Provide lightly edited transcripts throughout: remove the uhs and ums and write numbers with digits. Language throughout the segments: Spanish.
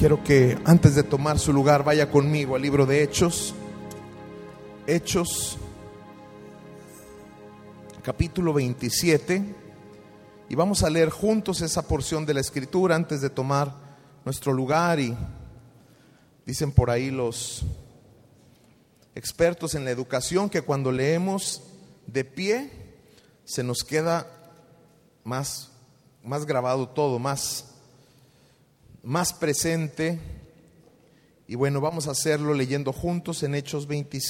Quiero que antes de tomar su lugar vaya conmigo al libro de Hechos. Hechos, capítulo 27. Y vamos a leer juntos esa porción de la Escritura antes de tomar nuestro lugar. Y dicen por ahí los expertos en la educación que cuando leemos de pie se nos queda más grabado todo, más presente. Y bueno, vamos a hacerlo leyendo juntos en Hechos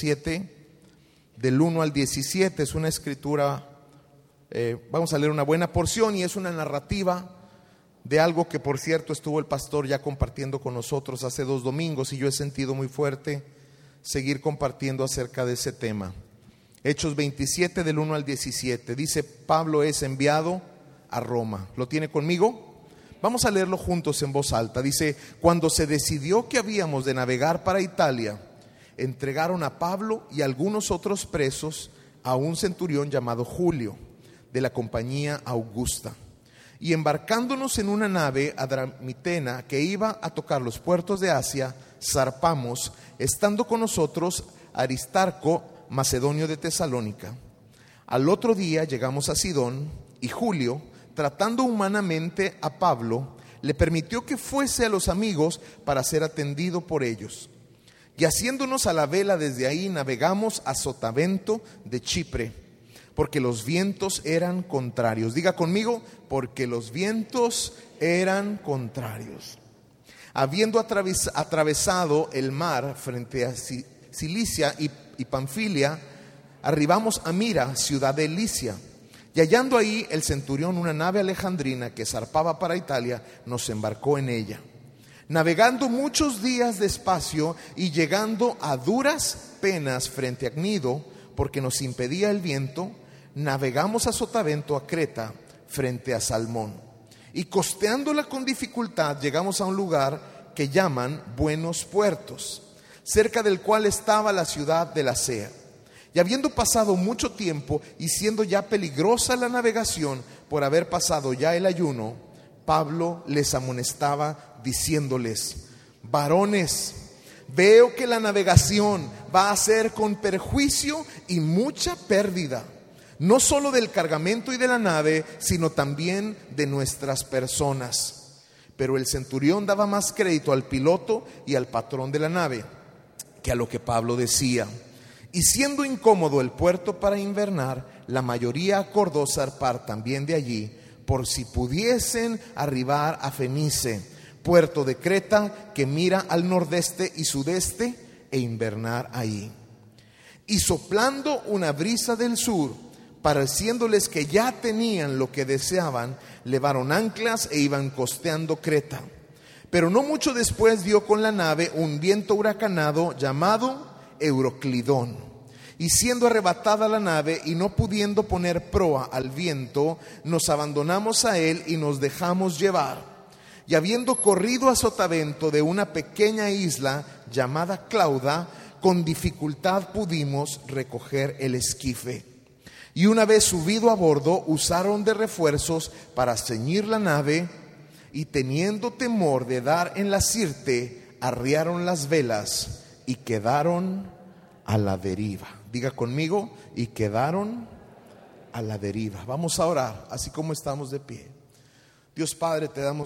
27 del 1 al 17. Es una escritura, vamos a leer una buena porción, y es una narrativa de algo que, por cierto, estuvo el pastor ya compartiendo con nosotros hace 2 domingos, y yo he sentido muy fuerte seguir compartiendo acerca de ese tema. Hechos 27 del 1 al 17 dice: Pablo es enviado a Roma. ¿Lo tiene conmigo? Vamos a leerlo juntos en voz alta. Dice: cuando se decidió que habíamos de navegar para Italia, entregaron a Pablo y algunos otros presos a un centurión llamado Julio, de la compañía Augusta. Y embarcándonos en una nave adramitena que iba a tocar los puertos de Asia, zarpamos, estando con nosotros Aristarco, macedonio de Tesalónica. Al otro día llegamos a Sidón, y Julio, tratando humanamente a Pablo, le permitió que fuese a los amigos para ser atendido por ellos. Y haciéndonos a la vela desde ahí, navegamos a Sotavento de Chipre, porque los vientos eran contrarios. Diga conmigo: porque los vientos eran contrarios. Habiendo atravesado el mar frente a Cilicia y Panfilia, arribamos a Mira, ciudad de Licia. Y hallando ahí el centurión una nave alejandrina que zarpaba para Italia, nos embarcó en ella. Navegando muchos días despacio y llegando a duras penas frente a Gnido, porque nos impedía el viento, navegamos a Sotavento, a Creta, frente a Salmón. Y costeándola con dificultad, llegamos a un lugar que llaman Buenos Puertos, cerca del cual estaba la ciudad de Lasea. Y habiendo pasado mucho tiempo y siendo ya peligrosa la navegación por haber pasado ya el ayuno, Pablo les amonestaba diciéndoles: varones, veo que la navegación va a ser con perjuicio y mucha pérdida, no solo del cargamento y de la nave, sino también de nuestras personas. Pero el centurión daba más crédito al piloto y al patrón de la nave que a lo que Pablo decía. Y siendo incómodo el puerto para invernar, la mayoría acordó zarpar también de allí, por si pudiesen arribar a Fenice, puerto de Creta que mira al nordeste y sudeste, e invernar ahí. Y soplando una brisa del sur, pareciéndoles que ya tenían lo que deseaban, levaron anclas e iban costeando Creta. Pero no mucho después dio con la nave un viento huracanado llamado Euroclidón, y siendo arrebatada la nave y no pudiendo poner proa al viento, nos abandonamos a él y nos dejamos llevar. Y habiendo corrido a Sotavento de una pequeña isla llamada Clauda, con dificultad pudimos recoger el esquife. Y una vez subido a bordo, usaron de refuerzos para ceñir la nave, y teniendo temor de dar en la sirte, arriaron las velas y quedaron a la deriva. Diga conmigo: y quedaron a la deriva. Vamos a orar, así como estamos de pie. Dios Padre, te damos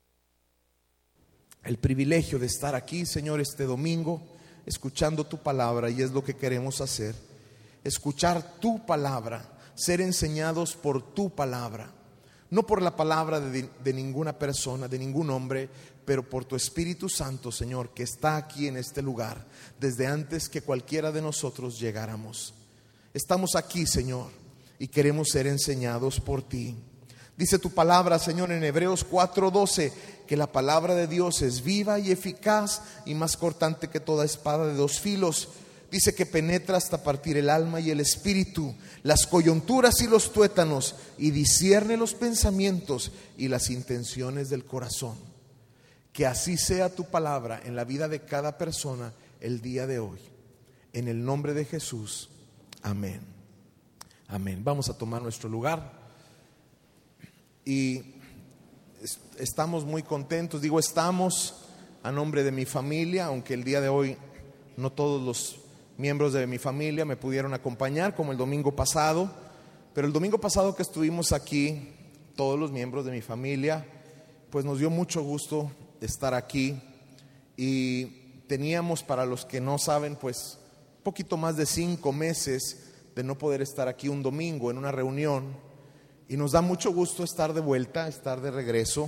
el privilegio de estar aquí, Señor, este domingo, escuchando tu palabra, y es lo que queremos hacer: escuchar tu palabra, ser enseñados por tu palabra. No por la palabra de ninguna persona, de ningún hombre, pero por tu Espíritu Santo, Señor, que está aquí en este lugar desde antes que cualquiera de nosotros llegáramos. Estamos aquí, Señor, y queremos ser enseñados por ti. Dice tu palabra, Señor, en Hebreos 4:12, que la palabra de Dios es viva y eficaz y más cortante que toda espada de 2 filos. Dice que penetra hasta partir el alma y el espíritu, las coyunturas y los tuétanos, y discierne los pensamientos y las intenciones del corazón. Que así sea tu palabra en la vida de cada persona el día de hoy. En el nombre de Jesús. Amén. Amén. Vamos a tomar nuestro lugar. Y estamos muy contentos. Digo estamos a nombre de mi familia, aunque el día de hoy no todos los miembros de mi familia me pudieron acompañar, como el domingo pasado. Pero el domingo pasado que estuvimos aquí, todos los miembros de mi familia, pues nos dio mucho gusto estar aquí. Y teníamos, para los que no saben, pues poquito más de 5 meses de no poder estar aquí un domingo en una reunión, y nos da mucho gusto estar de vuelta, estar de regreso,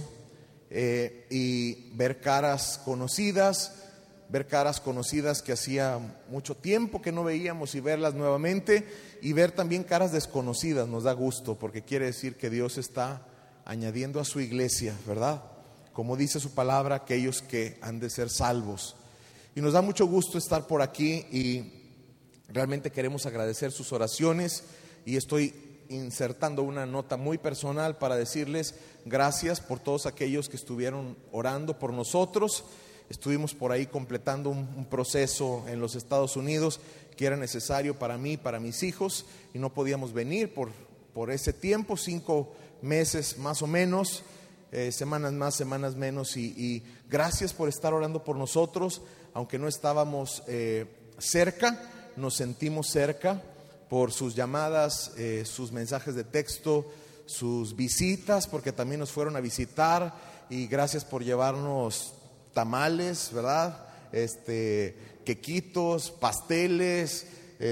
y ver caras conocidas que hacía mucho tiempo que no veíamos, y verlas nuevamente, y ver también caras desconocidas. Nos da gusto, porque quiere decir que Dios está añadiendo a su iglesia, ¿verdad? Como dice su palabra, aquellos que han de ser salvos. Y nos da mucho gusto estar por aquí, y realmente queremos agradecer sus oraciones, y estoy insertando una nota muy personal para decirles gracias por todos aquellos que estuvieron orando por nosotros. Estuvimos por ahí completando un proceso en los Estados Unidos que era necesario para mí, para mis hijos, y no podíamos venir por ese tiempo, 5 meses más o menos, semanas más, semanas menos, y gracias por estar orando por nosotros. Aunque no estábamos cerca, nos sentimos cerca por sus llamadas, sus mensajes de texto, sus visitas, porque también nos fueron a visitar, y gracias por llevarnos tamales, ¿verdad? Quequitos, pasteles,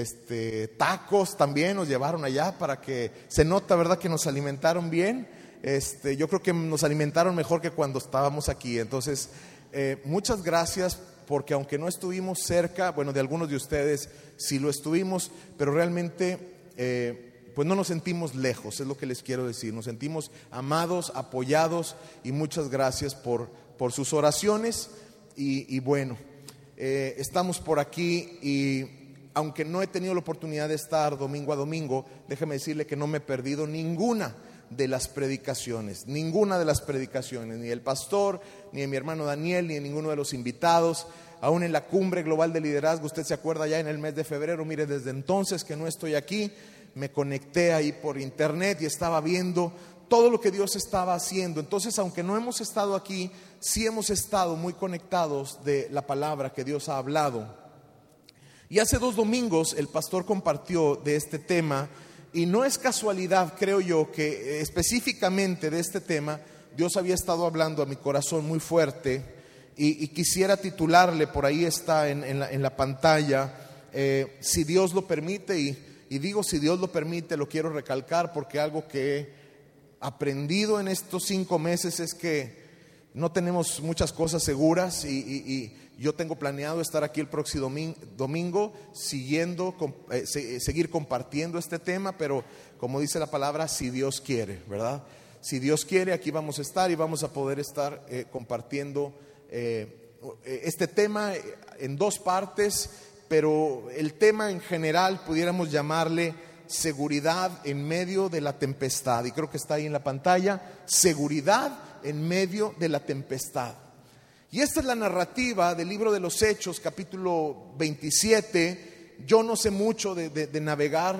tacos también nos llevaron allá, para que se nota, ¿verdad?, que nos alimentaron bien. Yo creo que nos alimentaron mejor que cuando estábamos aquí. Entonces, muchas gracias, porque aunque no estuvimos cerca, bueno, de algunos de ustedes sí lo estuvimos, pero realmente pues no nos sentimos lejos, es lo que les quiero decir. Nos sentimos amados, apoyados, y muchas gracias por sus oraciones. Y bueno, estamos por aquí, y aunque no he tenido la oportunidad de estar domingo a domingo, déjeme decirle que no me he perdido ninguna de las predicaciones, ni el pastor, ni de mi hermano Daniel, ni de ninguno de los invitados. Aún en la cumbre global de liderazgo, usted se acuerda, ya en el mes de febrero, mire, desde entonces que no estoy aquí, me conecté ahí por internet y estaba viendo todo lo que Dios estaba haciendo. Entonces, aunque no hemos estado aquí, sí hemos estado muy conectados de la palabra que Dios ha hablado. Y hace 2 domingos el pastor compartió de este tema, y no es casualidad, creo yo, que específicamente de este tema Dios había estado hablando a mi corazón muy fuerte, y quisiera titularle, por ahí está en la pantalla, si Dios lo permite. Y digo si Dios lo permite, lo quiero recalcar, porque algo que he aprendido en estos 5 meses es que no tenemos muchas cosas seguras, y yo tengo planeado estar aquí el próximo domingo seguir compartiendo este tema, pero como dice la palabra, si Dios quiere, ¿verdad? Si Dios quiere, aquí vamos a estar, y vamos a poder estar compartiendo este tema en 2 partes, pero el tema en general pudiéramos llamarle seguridad en medio de la tempestad, y creo que está ahí en la pantalla: seguridad en medio de la tempestad. Y esta es la narrativa del libro de los Hechos, capítulo 27. Yo no sé mucho de navegar,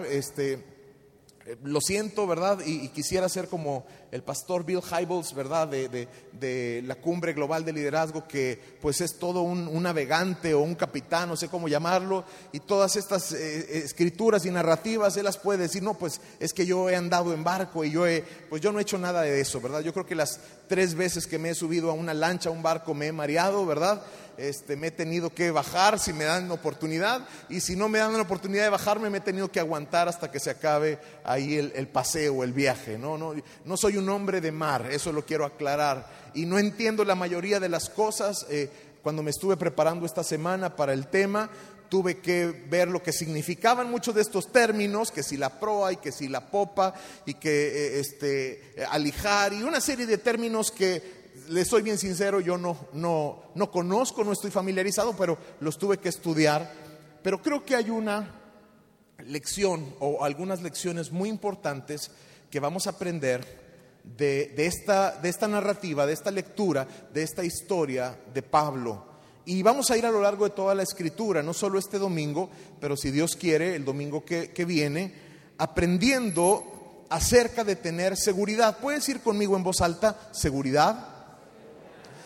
lo siento, ¿verdad? Y quisiera ser como el pastor Bill Hybels, ¿verdad? De la cumbre global de liderazgo, que pues es todo un navegante o un capitán, no sé cómo llamarlo, y todas estas escrituras y narrativas él las puede decir. No, pues es que yo he andado en barco, y pues yo no he hecho nada de eso, ¿verdad? Yo creo que las 3 veces que me he subido a una lancha, a un barco, me he mareado, ¿verdad? Me he tenido que bajar si me dan oportunidad, y si no me dan la oportunidad de bajarme, me he tenido que aguantar hasta que se acabe ahí el paseo, el viaje. No soy un hombre de mar, eso lo quiero aclarar, y no entiendo la mayoría de las cosas. Cuando me estuve preparando esta semana para el tema, tuve que ver lo que significaban muchos de estos términos, que si la proa, y que si la popa, y que alijar, y una serie de términos que, les soy bien sincero, yo no conozco, no estoy familiarizado, pero los tuve que estudiar. Pero creo que hay una lección, o algunas lecciones muy importantes, que vamos a aprender de esta narrativa, de esta lectura, de esta historia de Pablo. Y vamos a ir a lo largo de toda la escritura, no solo este domingo, pero si Dios quiere, el domingo que viene, aprendiendo acerca de tener seguridad. ¿Puedes ir conmigo en voz alta? Seguridad.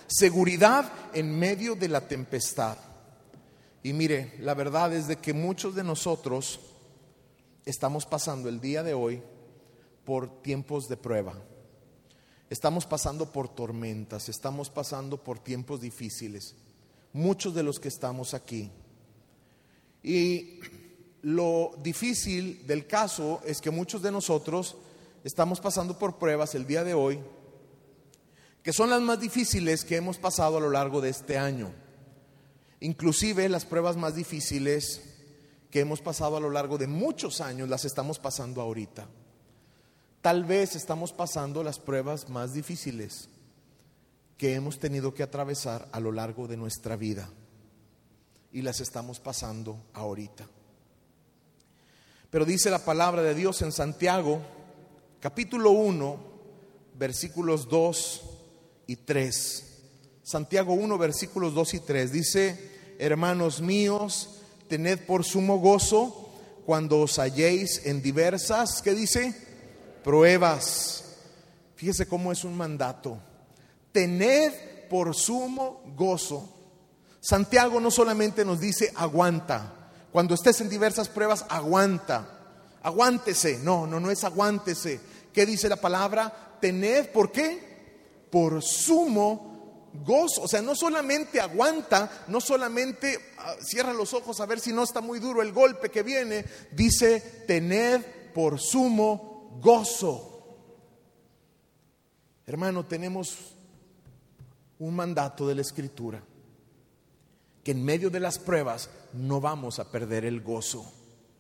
seguridad en medio de la tempestad. Y mire, la verdad es de que muchos de nosotros estamos pasando el día de hoy por tiempos de prueba. Estamos pasando por tormentas, estamos pasando por tiempos difíciles. Muchos de los que estamos aquí. Y lo difícil del caso es que muchos de nosotros estamos pasando por pruebas el día de hoy, que son las más difíciles que hemos pasado a lo largo de este año. Inclusive las pruebas más difíciles que hemos pasado a lo largo de muchos años las estamos pasando ahorita. Tal vez estamos pasando las pruebas más difíciles que hemos tenido que atravesar a lo largo de nuestra vida, y las estamos pasando ahorita. Pero dice la palabra de Dios en Santiago, capítulo 1, versículos 2 y 3. Santiago 1, versículos 2 y 3 dice: hermanos míos, tened por sumo gozo cuando os halléis en diversas, ¿qué dice? Pruebas. Fíjese cómo es un mandato. Tened por sumo gozo. Santiago no solamente nos dice aguanta. Cuando estés en diversas pruebas, aguanta. Aguántese. No es aguántese. ¿Qué dice la palabra? Tened, ¿por qué? Por sumo gozo. O sea, no solamente aguanta, no solamente cierra los ojos a ver si no está muy duro el golpe que viene. Dice, tened por sumo gozo. Hermano, tenemos un mandato de la Escritura, que en medio de las pruebas no vamos a perder el gozo.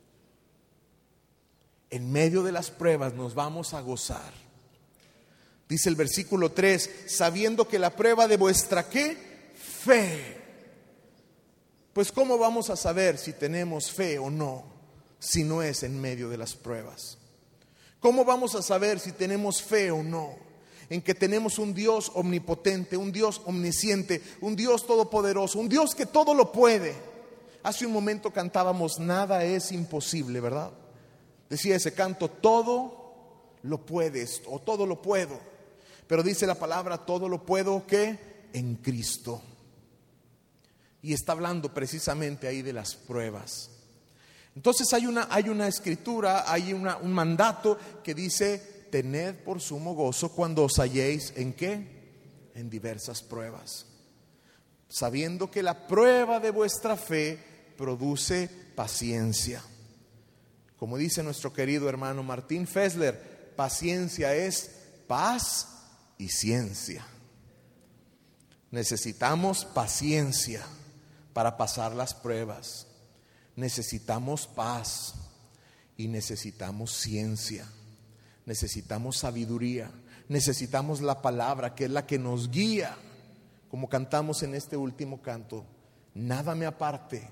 En medio de las pruebas nos vamos a gozar. Dice el versículo 3, sabiendo que la prueba de vuestra ¿qué? Fe. Pues ¿cómo vamos a saber si tenemos fe o no, si no es en medio de las pruebas? ¿Cómo vamos a saber si tenemos fe o no? En que tenemos un Dios omnipotente, un Dios omnisciente, un Dios todopoderoso, un Dios que todo lo puede. Hace un momento cantábamos, nada es imposible, ¿verdad? Decía ese canto, todo lo puedes o todo lo puedo. Pero dice la palabra, todo lo puedo, ¿qué? En Cristo. Y está hablando precisamente ahí de las pruebas. Entonces hay una escritura, hay un mandato que dice, tened por sumo gozo cuando os halléis ¿en qué? En diversas pruebas, sabiendo que la prueba de vuestra fe produce paciencia. Como dice nuestro querido hermano Martín Fessler, paciencia es paz y ciencia. Necesitamos paciencia para pasar las pruebas. Necesitamos paz y necesitamos ciencia. Necesitamos sabiduría, necesitamos la palabra que es la que nos guía, como cantamos en este último canto. Nada me aparte,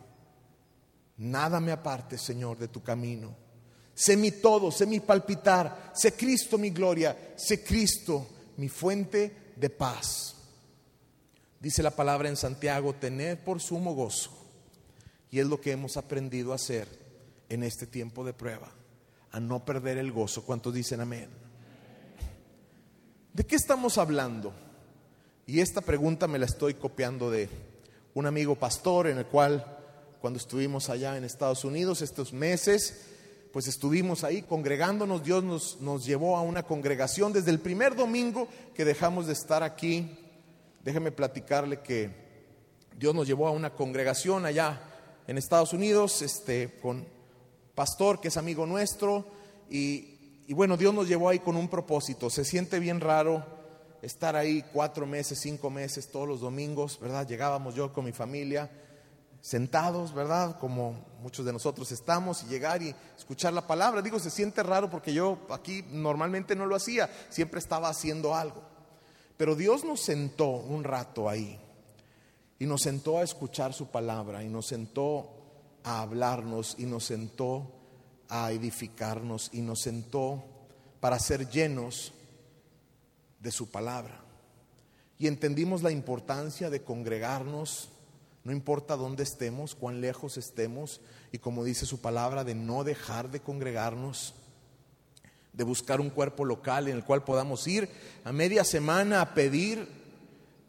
Señor, de tu camino. Sé mi todo, sé mi palpitar, sé Cristo mi gloria, sé Cristo mi fuente de paz. Dice la palabra en Santiago, tened por sumo gozo. Y es lo que hemos aprendido a hacer en este tiempo de prueba, a no perder el gozo. ¿Cuántos dicen amén? ¿De qué estamos hablando? Y esta pregunta me la estoy copiando de un amigo pastor, en el cual cuando estuvimos allá en Estados Unidos estos meses, pues estuvimos ahí congregándonos. Dios nos llevó a una congregación desde el primer domingo que dejamos de estar aquí. Déjeme platicarle que Dios nos llevó a una congregación allá en Estados Unidos, con pastor que es amigo nuestro, y bueno, Dios nos llevó ahí con un propósito. Se siente bien raro estar ahí 4 meses, 5 meses, todos los domingos, ¿verdad? Llegábamos yo con mi familia, sentados, ¿verdad? Como muchos de nosotros estamos, y llegar y escuchar la palabra. Digo, se siente raro porque yo aquí normalmente no lo hacía, siempre estaba haciendo algo. Pero Dios nos sentó un rato ahí, y nos sentó a escuchar su palabra, y nos sentó a hablarnos, y nos sentó a edificarnos, y nos sentó para ser llenos de su palabra. Y entendimos la importancia de congregarnos, no importa dónde estemos, cuán lejos estemos, y como dice su palabra, de no dejar de congregarnos, de buscar un cuerpo local en el cual podamos ir a media semana a pedir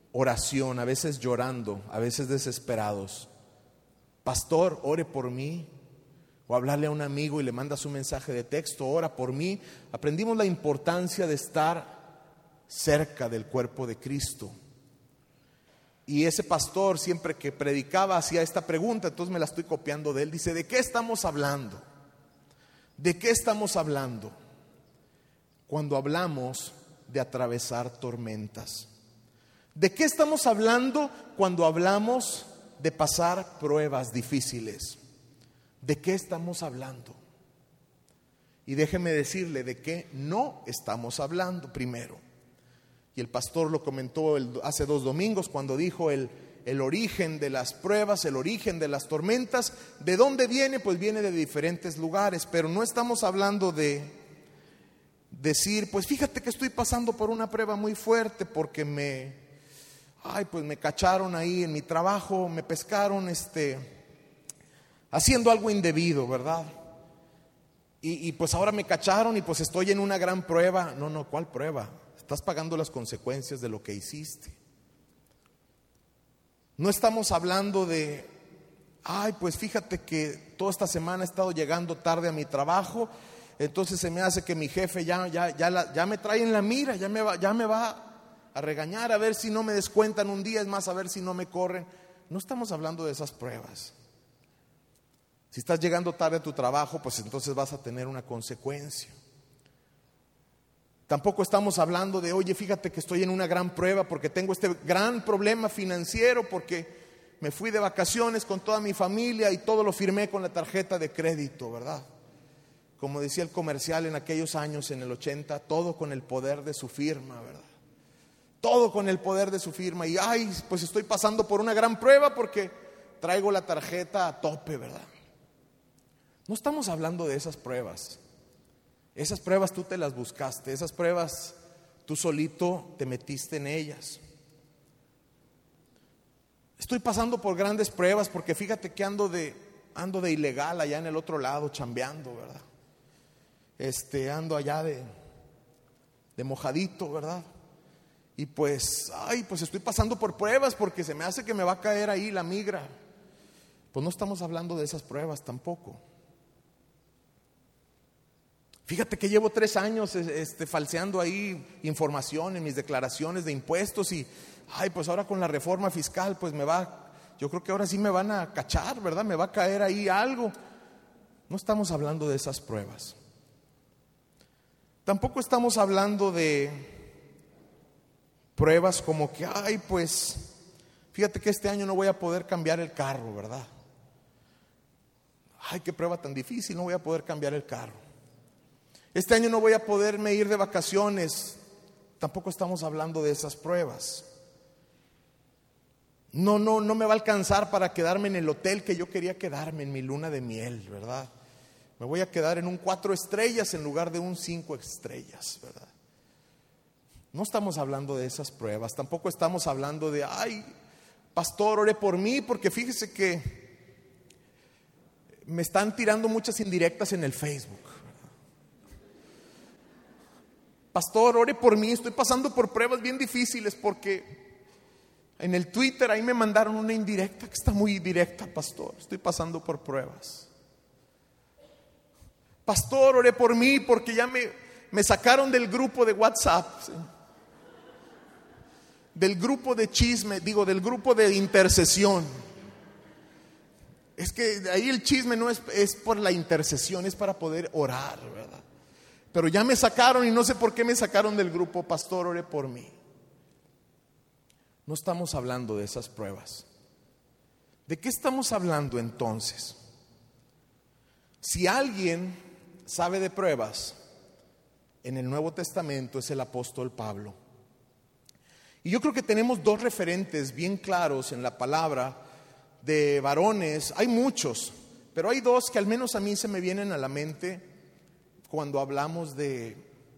oración, a veces llorando, a veces desesperados. Pastor, ore por mí. O hablarle a un amigo y le mandas un mensaje de texto, ora por mí. Aprendimos la importancia de estar cerca del cuerpo de Cristo. Y ese pastor siempre que predicaba hacía esta pregunta, entonces me la estoy copiando de él. Dice, ¿de qué estamos hablando? ¿De qué estamos hablando? Cuando hablamos de atravesar tormentas. ¿De qué estamos hablando cuando hablamos de pasar pruebas difíciles? ¿De qué estamos hablando? Y déjeme decirle de qué no estamos hablando primero. Y el pastor lo comentó hace 2 domingos cuando dijo el origen de las pruebas, el origen de las tormentas. ¿De dónde viene? Pues viene de diferentes lugares, pero no estamos hablando de decir, pues fíjate que estoy pasando por una prueba muy fuerte porque me cacharon ahí en mi trabajo, me pescaron haciendo algo indebido, ¿verdad? Y pues ahora me cacharon y pues estoy en una gran prueba. No, ¿cuál prueba? Estás pagando las consecuencias de lo que hiciste. No estamos hablando de, pues fíjate que toda esta semana he estado llegando tarde a mi trabajo, entonces se me hace que mi jefe ya me trae en la mira, ya me va a regañar a ver si no me descuentan un día, es más, a ver si no me corren. No estamos hablando de esas pruebas. Si estás llegando tarde a tu trabajo, pues entonces vas a tener una consecuencia. Tampoco estamos hablando de, oye, fíjate que estoy en una gran prueba porque tengo este gran problema financiero, porque me fui de vacaciones con toda mi familia y todo lo firmé con la tarjeta de crédito, ¿verdad? Como decía el comercial en aquellos años, en el 80, todo con el poder de su firma, ¿verdad? Todo con el poder de su firma. Y pues estoy pasando por una gran prueba porque traigo la tarjeta a tope, ¿verdad? No estamos hablando de esas pruebas. Esas pruebas tú te las buscaste, esas pruebas tú solito te metiste en ellas. Estoy pasando por grandes pruebas porque fíjate que ando de ilegal allá en el otro lado chambeando, ¿verdad? Ando allá de mojadito, ¿verdad? Y pues estoy pasando por pruebas porque se me hace que me va a caer ahí la migra. Pues no estamos hablando de esas pruebas tampoco. Fíjate que llevo 3 años falseando ahí información en mis declaraciones de impuestos y pues ahora con la reforma fiscal pues yo creo que ahora sí me van a cachar, ¿verdad? Me va a caer ahí algo. No estamos hablando de esas pruebas. Tampoco estamos hablando de pruebas como que pues fíjate que este año no voy a poder cambiar el carro, ¿verdad? Qué prueba tan difícil, no voy a poder cambiar el carro. Este año no voy a poderme ir de vacaciones. Tampoco estamos hablando de esas pruebas. No me va a alcanzar para quedarme en el hotel que yo quería quedarme en mi luna de miel, ¿verdad? Me voy a quedar en un 4 estrellas en lugar de un 5 estrellas, ¿verdad? No estamos hablando de esas pruebas. Tampoco estamos hablando de, pastor, ore por mí porque fíjese que me están tirando muchas indirectas en el Facebook. Pastor, ore por mí, estoy pasando por pruebas bien difíciles porque en el Twitter ahí me mandaron una indirecta que está muy directa, pastor, estoy pasando por pruebas. Pastor, ore por mí porque ya me sacaron del grupo de WhatsApp, ¿sí? Del grupo de chisme, del grupo de intercesión. Es que ahí el chisme no es por la intercesión, es para poder orar, ¿verdad? Pero ya me sacaron y no sé por qué me sacaron del grupo. Pastor, ore por mí. No estamos hablando de esas pruebas. ¿De qué estamos hablando entonces? Si alguien sabe de pruebas en el Nuevo Testamento es el apóstol Pablo. Y yo creo que tenemos 2 referentes bien claros en la palabra de varones. Hay muchos, pero hay 2 que al menos a mí se me vienen a la mente cuando hablamos de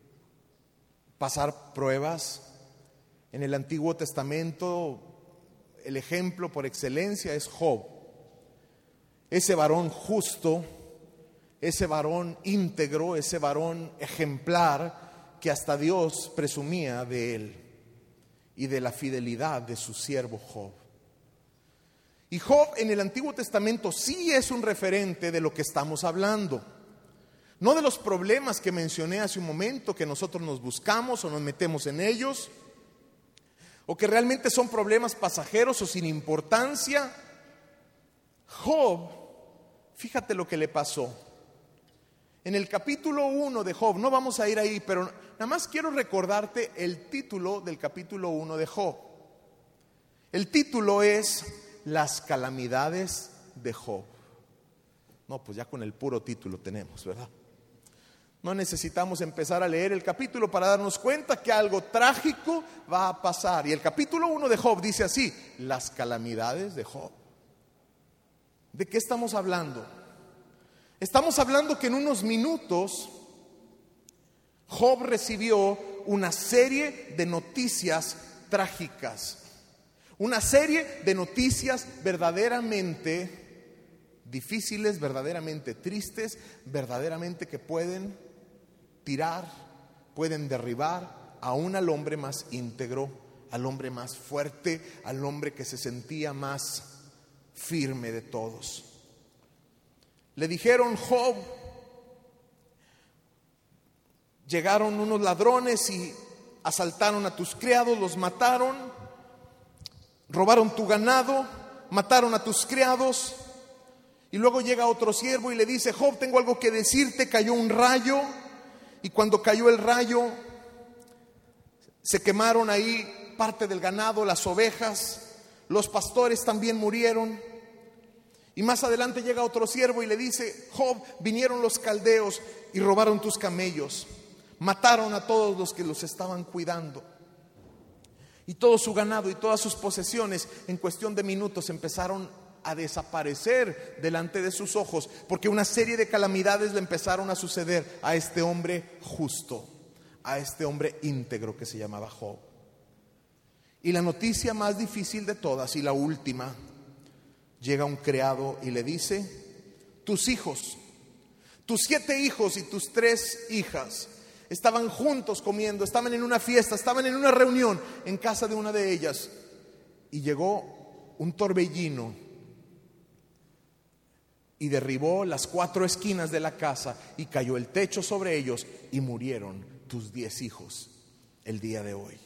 pasar pruebas. En el Antiguo Testamento el ejemplo por excelencia es Job. Ese varón justo, ese varón íntegro, ese varón ejemplar que hasta Dios presumía de él. y de la fidelidad de su siervo Job. Y Job en el Antiguo Testamento sí es un referente de lo que estamos hablando. No de los problemas que mencioné hace un momento, que nosotros nos buscamos o nos metemos en ellos, o que realmente son problemas pasajeros o sin importancia. Job, fíjate lo que le pasó. En el capítulo 1 de Job, no vamos a ir ahí, pero nada más quiero recordarte el título del capítulo 1 de Job. El título es Las calamidades de Job. No, pues ya con el puro título tenemos, ¿verdad? No necesitamos empezar a leer el capítulo para darnos cuenta que algo trágico va a pasar. Y el capítulo 1 de Job dice así: las calamidades de Job. ¿De qué estamos hablando? Estamos hablando que en unos minutos Job recibió una serie de noticias trágicas, una serie de noticias verdaderamente difíciles, verdaderamente tristes, verdaderamente que pueden tirar, pueden derribar aún al hombre más íntegro, al hombre más fuerte, al hombre que se sentía más firme de todos. Le dijeron: Job, llegaron unos ladrones y asaltaron a tus criados, los mataron, robaron tu ganado, mataron a tus criados. Y luego llega otro siervo y le dice: Job, tengo algo que decirte, cayó un rayo, y cuando cayó el rayo se quemaron ahí parte del ganado, las ovejas, los pastores también murieron. Y más adelante llega otro siervo y le dice: Job, vinieron los caldeos y robaron tus camellos, mataron a todos los que los estaban cuidando, y todo su ganado y todas sus posesiones en cuestión de minutos empezaron a desaparecer delante de sus ojos, porque una serie de calamidades le empezaron a suceder a este hombre justo, a este hombre íntegro que se llamaba Job. Y la noticia más difícil de todas, y la última, llega un criado y le dice: tus hijos, tus 7 hijos y tus 3 hijas estaban juntos comiendo, estaban en una fiesta, estaban en una reunión en casa de una de ellas, y llegó un torbellino y derribó las 4 esquinas de la casa y cayó el techo sobre ellos y murieron tus 10 hijos el día de hoy.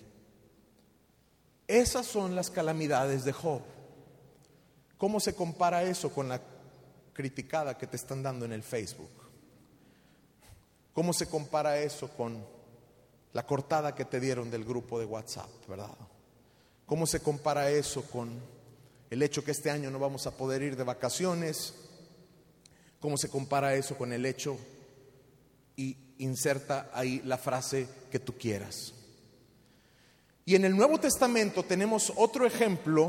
Esas son las calamidades de Job. ¿Cómo se compara eso con la criticada que te están dando en el Facebook? ¿Cómo se compara eso con la cortada que te dieron del grupo de WhatsApp, verdad? ¿Cómo se compara eso con el hecho que este año no vamos a poder ir de vacaciones? ¿Cómo se compara eso con el hecho? Y inserta ahí la frase que tú quieras. Y en el Nuevo Testamento tenemos otro ejemplo,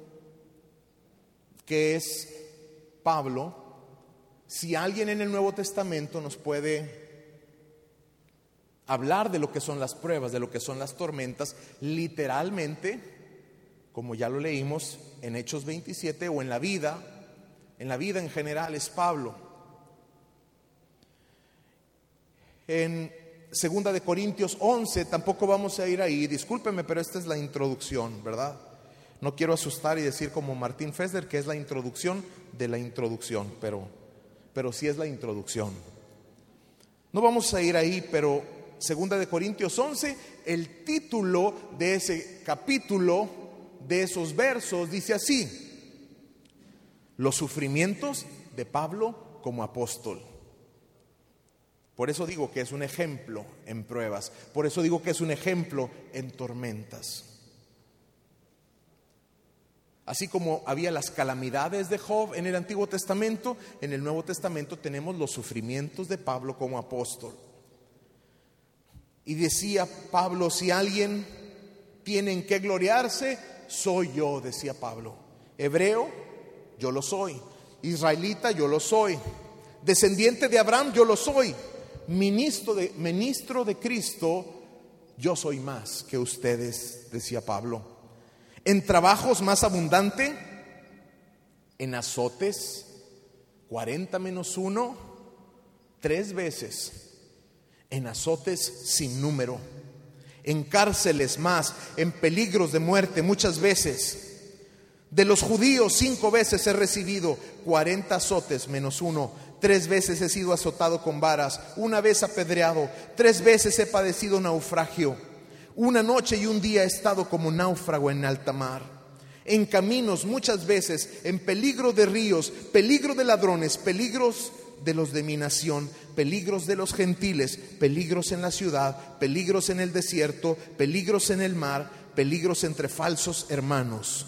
que es Pablo. Si alguien en el Nuevo Testamento nos puede hablar de lo que son las pruebas, de lo que son las tormentas, literalmente, como ya lo leímos en Hechos 27, o en la vida en general, es Pablo. En 2 de Corintios 11, tampoco vamos a ir ahí, discúlpeme, pero esta es la introducción, ¿verdad? No quiero asustar y decir como Martín Fessler que es la introducción de la introducción, pero sí es la introducción. No vamos a ir ahí, pero 2 de Corintios 11, el título de ese capítulo, de esos versos, dice así: los sufrimientos de Pablo como apóstol. Por eso digo que es un ejemplo en pruebas, por eso digo que es un ejemplo en tormentas. Así como había las calamidades de Job en el Antiguo Testamento, en el Nuevo Testamento tenemos los sufrimientos de Pablo como apóstol. Y decía Pablo: si alguien tiene en qué gloriarse, soy yo, decía Pablo. Hebreo, yo lo soy. Israelita, yo lo soy. Descendiente de Abraham, yo lo soy. Ministro de Cristo, yo soy más que ustedes, decía Pablo. En trabajos más abundante, en azotes 40 menos 1, 3 veces, en azotes sin número, en cárceles más, en peligros de muerte muchas veces. De los judíos 5 veces he recibido 40 azotes menos uno. 3 veces he sido azotado con varas, 1 vez apedreado, 3 veces he padecido naufragio. 1 noche y 1 día he estado como náufrago en alta mar. En caminos muchas veces, en peligro de ríos, peligro de ladrones, peligros de los de mi nación, peligros de los gentiles, peligros en la ciudad, peligros en el desierto, peligros en el mar, peligros entre falsos hermanos.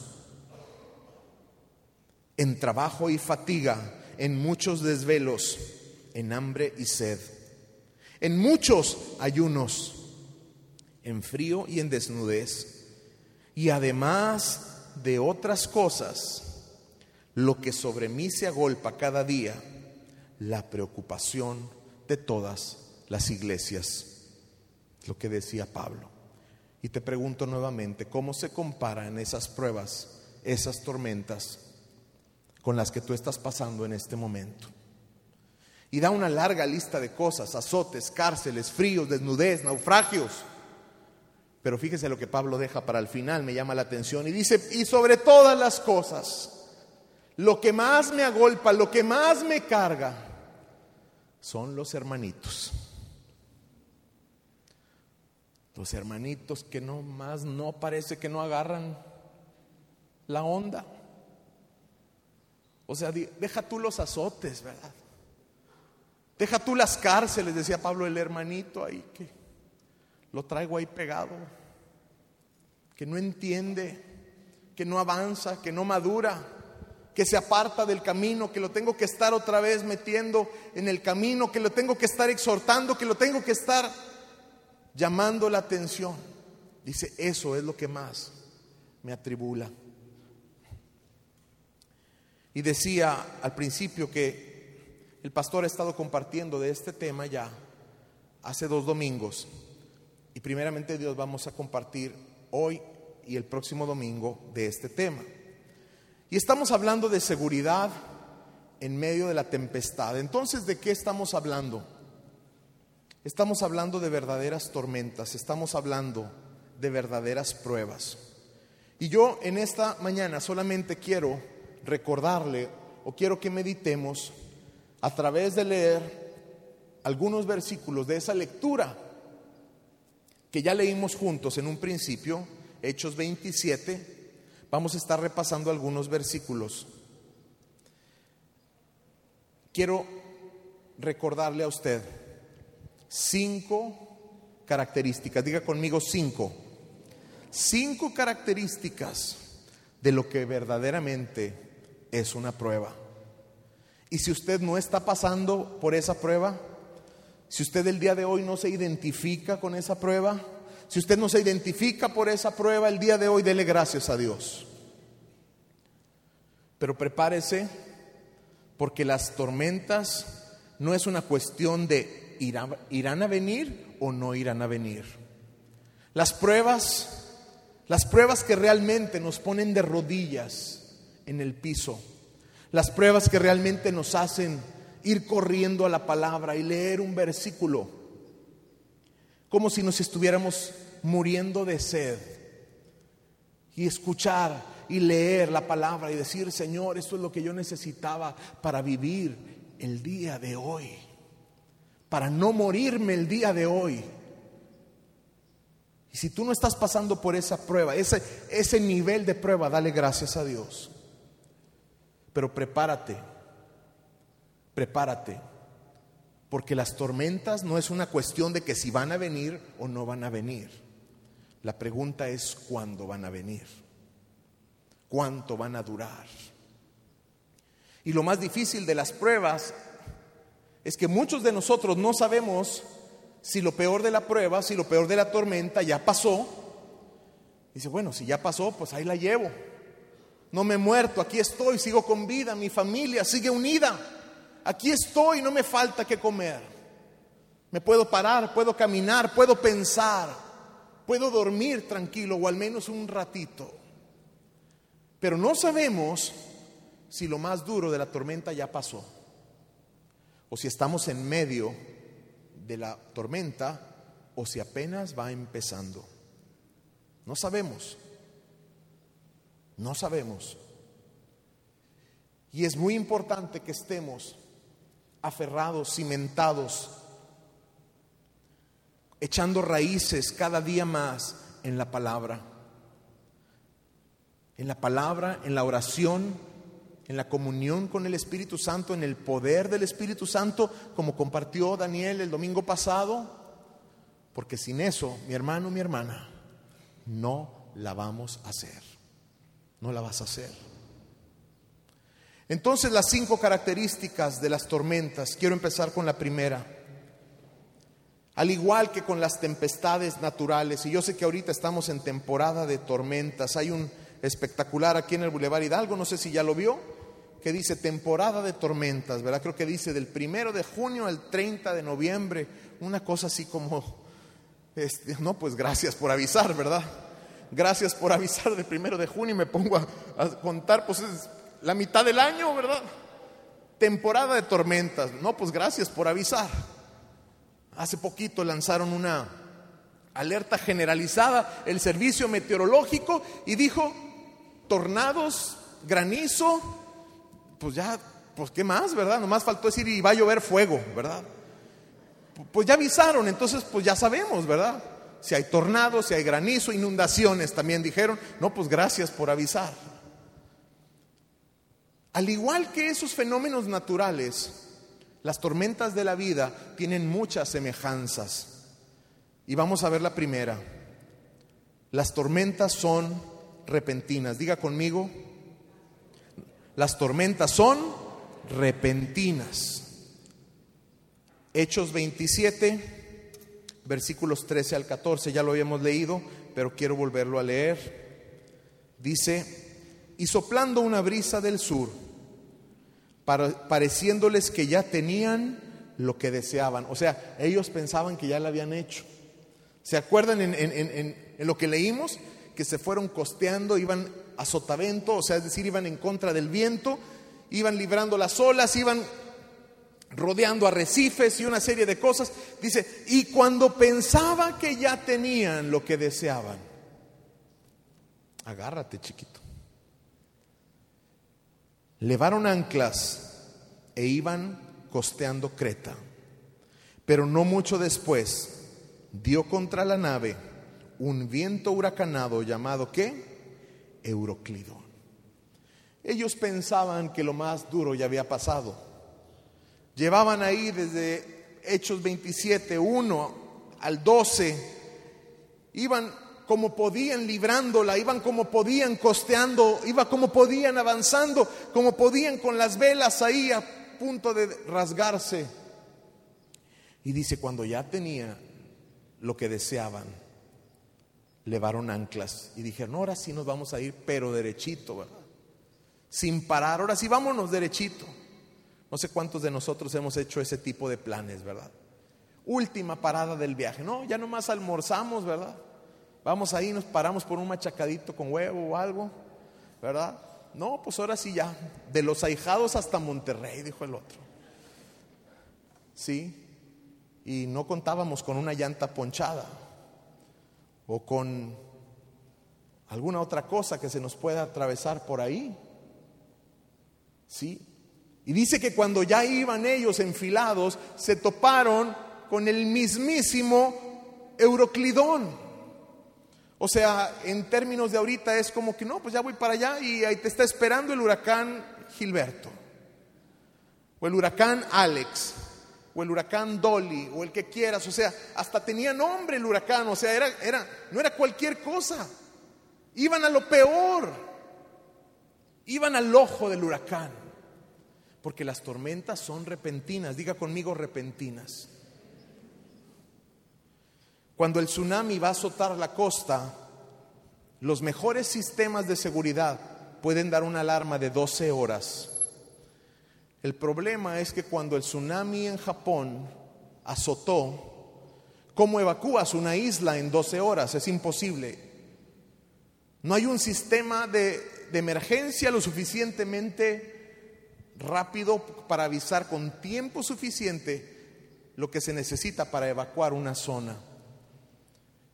En trabajo y fatiga, en muchos desvelos, en hambre y sed, en muchos ayunos, en frío y en desnudez, y además de otras cosas, lo que sobre mí se agolpa cada día, la preocupación de todas las iglesias. Lo que decía Pablo. Y te pregunto nuevamente, ¿cómo se comparan esas pruebas, esas tormentas con las que tú estás pasando en este momento? Y da una larga lista de cosas: azotes, cárceles, fríos, desnudez, naufragios. Pero fíjese lo que Pablo deja para el final, me llama la atención, y dice: y sobre todas las cosas, lo que más me agolpa, lo que más me carga, son los hermanitos. Los hermanitos que no parece que no agarran la onda. O sea, deja tú los azotes, ¿verdad? Deja tú las cárceles, decía Pablo, el hermanito ahí que lo traigo ahí pegado, que no entiende, que no avanza, que no madura, que se aparta del camino, que lo tengo que estar otra vez metiendo en el camino, que lo tengo que estar exhortando, que lo tengo que estar llamando la atención. Dice, eso es lo que más me atribula. Y decía al principio que el pastor ha estado compartiendo de este tema ya hace 2 domingos. Y primeramente Dios vamos a compartir hoy y el próximo domingo de este tema. Y estamos hablando de seguridad en medio de la tempestad. Entonces, ¿de qué estamos hablando? Estamos hablando de verdaderas tormentas, estamos hablando de verdaderas pruebas. Y yo en esta mañana solamente quiero recordarle, o quiero que meditemos a través de leer algunos versículos de esa lectura que ya leímos juntos en un principio, Hechos 27. Vamos a estar repasando algunos versículos. Quiero recordarle a usted 5 características. Diga conmigo 5. 5 características de lo que verdaderamente es una prueba. Y si usted no está pasando por esa prueba, si usted el día de hoy no se identifica con esa prueba, si usted no se identifica por esa prueba el día de hoy, dele gracias a Dios. Pero prepárese, porque las tormentas no es una cuestión de irán a venir o no irán a venir. Las pruebas que realmente nos ponen de rodillas en el piso, las pruebas que realmente nos hacen ir corriendo a la palabra y leer un versículo como si nos estuviéramos muriendo de sed, y escuchar y leer la palabra y decir, Señor, esto es lo que yo necesitaba para vivir el día de hoy, para no morirme el día de hoy. Y si tú no estás pasando por esa prueba, ese nivel de prueba, dale gracias a Dios. Pero prepárate, porque las tormentas no es una cuestión de que si van a venir o no van a venir. La pregunta es cuándo van a venir, cuánto van a durar. Y lo más difícil de las pruebas es que muchos de nosotros no sabemos si lo peor de la prueba, si lo peor de la tormenta ya pasó. Dice, bueno, si ya pasó, pues ahí la llevo. No me he muerto, aquí estoy, sigo con vida, mi familia sigue unida. Aquí estoy, no me falta qué comer. Me puedo parar, puedo caminar, puedo pensar, puedo dormir tranquilo o al menos un ratito. Pero no sabemos si lo más duro de la tormenta ya pasó, o si estamos en medio de la tormenta, o si apenas va empezando. No sabemos. No sabemos. Y es muy importante que estemos aferrados, cimentados, echando raíces cada día más en la palabra. En la palabra, en la oración, en la comunión con el Espíritu Santo, en el poder del Espíritu Santo, como compartió Daniel el domingo pasado. Porque sin eso, mi hermano, mi hermana, no la vamos a hacer. No la vas a hacer. Entonces, las 5 características de las tormentas. Quiero empezar con la primera. Al igual que con las tempestades naturales, y yo sé que ahorita estamos en temporada de tormentas. Hay un espectacular aquí en el Boulevard Hidalgo, no sé si ya lo vio, que dice temporada de tormentas, ¿verdad? Creo que dice del 1 de junio al 30 de noviembre, una cosa así como, no, pues gracias por avisar, ¿verdad? Gracias por avisar del 1 de junio y me pongo a contar, pues es la mitad del año, ¿verdad? Temporada de tormentas, no, pues gracias por avisar. Hace poquito lanzaron una alerta generalizada, el servicio meteorológico, y dijo, tornados, granizo, pues ya, pues qué más, ¿verdad? Nomás faltó decir y va a llover fuego, ¿verdad? Pues ya avisaron, entonces pues ya sabemos, ¿verdad? Si hay tornados, si hay granizo, inundaciones también dijeron, no, pues gracias por avisar. Al igual que esos fenómenos naturales, las tormentas de la vida tienen muchas semejanzas. Y vamos a ver la primera. Las tormentas son repentinas. Diga conmigo, las tormentas son repentinas. Hechos 27, versículos 13 al 14, ya lo habíamos leído, pero quiero volverlo a leer. Dice, y soplando una brisa del sur, pareciéndoles que ya tenían lo que deseaban. O sea, ellos pensaban que ya lo habían hecho. ¿Se acuerdan en lo que leímos? Que se fueron costeando, iban a sotavento, o sea, es decir, iban en contra del viento, iban librando las olas, iban rodeando arrecifes y una serie de cosas. Dice, y cuando pensaba que ya tenían lo que deseaban, agárrate, chiquito, levaron anclas e iban costeando Creta. Pero no mucho después dio contra la nave un viento huracanado llamado ¿qué? Euroclidón. Ellos pensaban que lo más duro ya había pasado. Llevaban ahí desde Hechos 27, 1 al 12, iban como podían librándola, iban como podían costeando, iban como podían avanzando, como podían con las velas ahí a punto de rasgarse. Y dice, cuando ya tenía lo que deseaban, levaron anclas y dijeron, ahora sí nos vamos a ir, pero derechito, ¿verdad? Sin parar, ahora sí vámonos derechito. No sé cuántos de nosotros hemos hecho ese tipo de planes, ¿verdad? Última parada del viaje, no, ya nomás almorzamos, ¿verdad? Vamos ahí, nos paramos por un machacadito con huevo o algo, ¿verdad? No, pues ahora sí ya, de Los Ahijados hasta Monterrey, dijo el otro. Sí, y no contábamos con una llanta ponchada o con alguna otra cosa que se nos pueda atravesar por ahí. Sí, y dice que cuando ya iban ellos enfilados, se toparon con el mismísimo Euroclidón. O sea, en términos de ahorita es como que no, pues ya voy para allá y ahí te está esperando el huracán Gilberto, o el huracán Alex, o el huracán Dolly, o el que quieras. O sea, hasta tenía nombre el huracán. O sea, no era cualquier cosa. Iban a lo peor, iban al ojo del huracán, porque las tormentas son repentinas. Diga conmigo, repentinas. Cuando el tsunami va a azotar la costa, los mejores sistemas de seguridad pueden dar una alarma de 12 horas. El problema es que cuando el tsunami en Japón azotó, ¿cómo evacúas una isla en 12 horas? Es imposible. No hay un sistema de emergencia lo suficientemente rápido para avisar con tiempo suficiente lo que se necesita para evacuar una zona.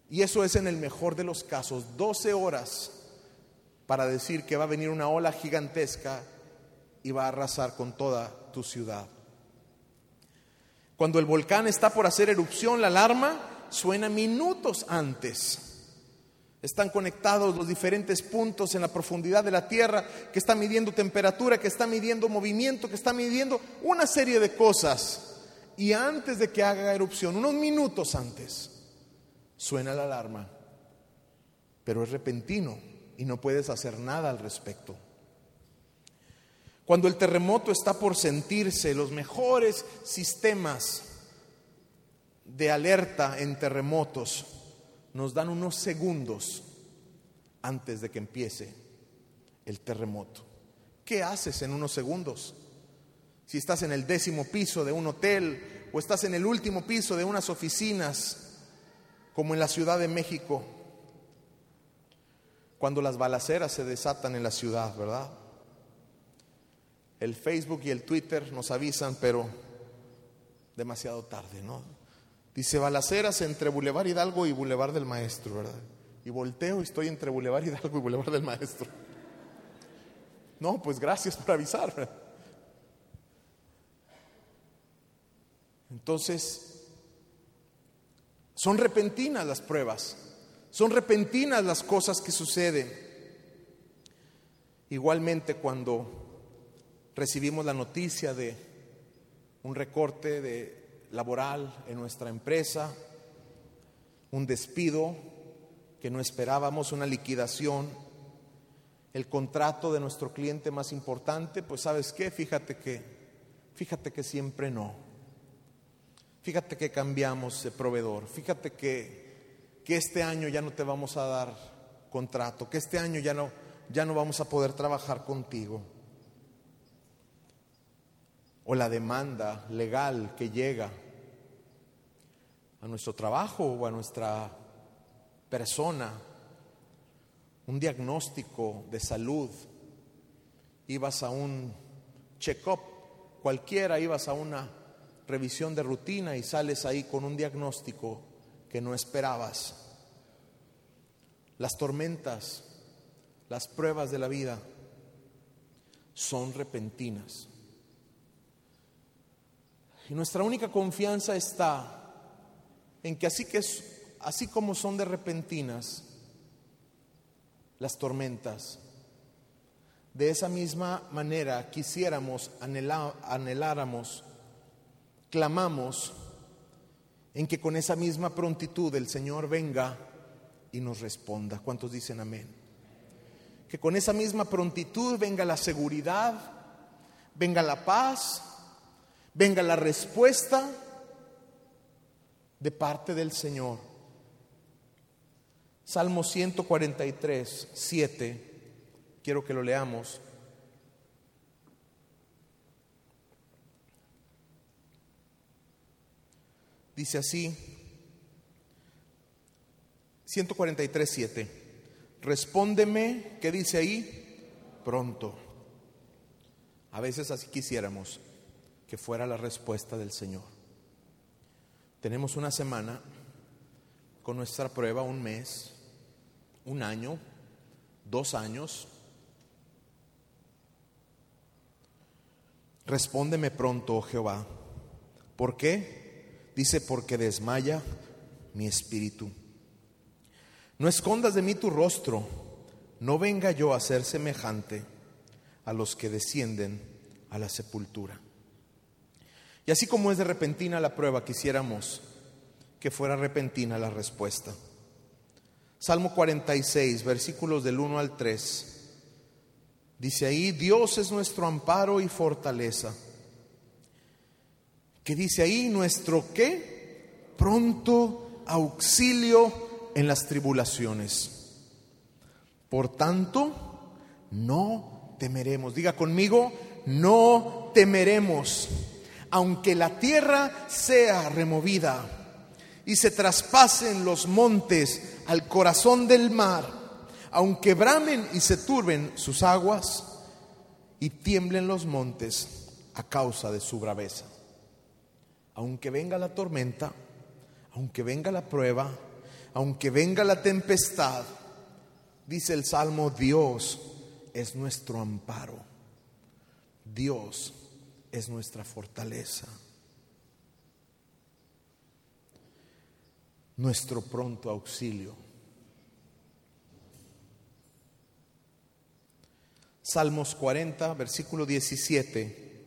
Y eso es en el mejor de los casos, 12 horas para decir que va a venir una ola gigantesca y va a arrasar con toda tu ciudad. Cuando el volcán está por hacer erupción, la alarma suena minutos antes. Están conectados los diferentes puntos en la profundidad de la tierra que está midiendo temperatura, que está midiendo movimiento, que está midiendo una serie de cosas. Y antes de que haga erupción, unos minutos antes, suena la alarma. Pero es repentino y no puedes hacer nada al respecto. Cuando el terremoto está por sentirse, los mejores sistemas de alerta en terremotos nos dan unos segundos antes de que empiece el terremoto. ¿Qué haces en unos segundos? Si estás en el 10º piso de un hotel o estás en el último piso de unas oficinas, como en la Ciudad de México, cuando las balaceras se desatan en la ciudad, ¿verdad? El Facebook y el Twitter nos avisan, pero demasiado tarde, ¿no? Dice balaceras entre Boulevard Hidalgo y Boulevard del Maestro, ¿verdad? Y volteo y estoy entre Boulevard Hidalgo y Boulevard del Maestro. No, pues gracias por avisar, ¿verdad? Entonces, son repentinas las pruebas, son repentinas las cosas que suceden. Igualmente, cuando recibimos la noticia de un recorte laboral en nuestra empresa, un despido que no esperábamos, una liquidación, el contrato de nuestro cliente más importante, pues ¿sabes qué? Fíjate que siempre no. Fíjate que cambiamos de proveedor. Fíjate que este año ya no te vamos a dar contrato, que este año ya no vamos a poder trabajar contigo. O la demanda legal que llega a nuestro trabajo o a nuestra persona, un diagnóstico de salud, ibas a un check-up cualquiera, ibas a una revisión de rutina y sales ahí con un diagnóstico que no esperabas. Las tormentas, las pruebas de la vida son repentinas. Y nuestra única confianza está en que así como son de repentinas las tormentas, de esa misma manera quisiéramos, anheláramos, clamamos en que con esa misma prontitud el Señor venga y nos responda. ¿Cuántos dicen amén? Que con esa misma prontitud venga la seguridad, venga la paz, venga la respuesta de parte del Señor. Salmo 143, 7, quiero que lo leamos. Dice así, 143, 7. Respóndeme, ¿qué dice ahí? Pronto. A veces así quisiéramos que fuera la respuesta del Señor. Tenemos una semana con nuestra prueba, un mes, un año, 2 años. Respóndeme pronto, oh Jehová. ¿Por qué? Dice, porque desmaya mi espíritu. No escondas de mí tu rostro, no venga yo a ser semejante a los que descienden a la sepultura. Y así como es de repentina la prueba, quisiéramos que fuera repentina la respuesta. Salmo 46, versículos del 1 al 3. Dice ahí, Dios es nuestro amparo y fortaleza. ¿Qué dice ahí? Nuestro ¿qué? Pronto auxilio en las tribulaciones. Por tanto, no temeremos. Diga conmigo, no temeremos. Aunque la tierra sea removida y se traspasen los montes al corazón del mar, aunque bramen y se turben sus aguas y tiemblen los montes a causa de su braveza. Aunque venga la tormenta, aunque venga la prueba, aunque venga la tempestad, dice el Salmo, Dios es nuestro amparo, Dios es nuestra fortaleza, nuestro pronto auxilio. Salmos 40, versículo 17,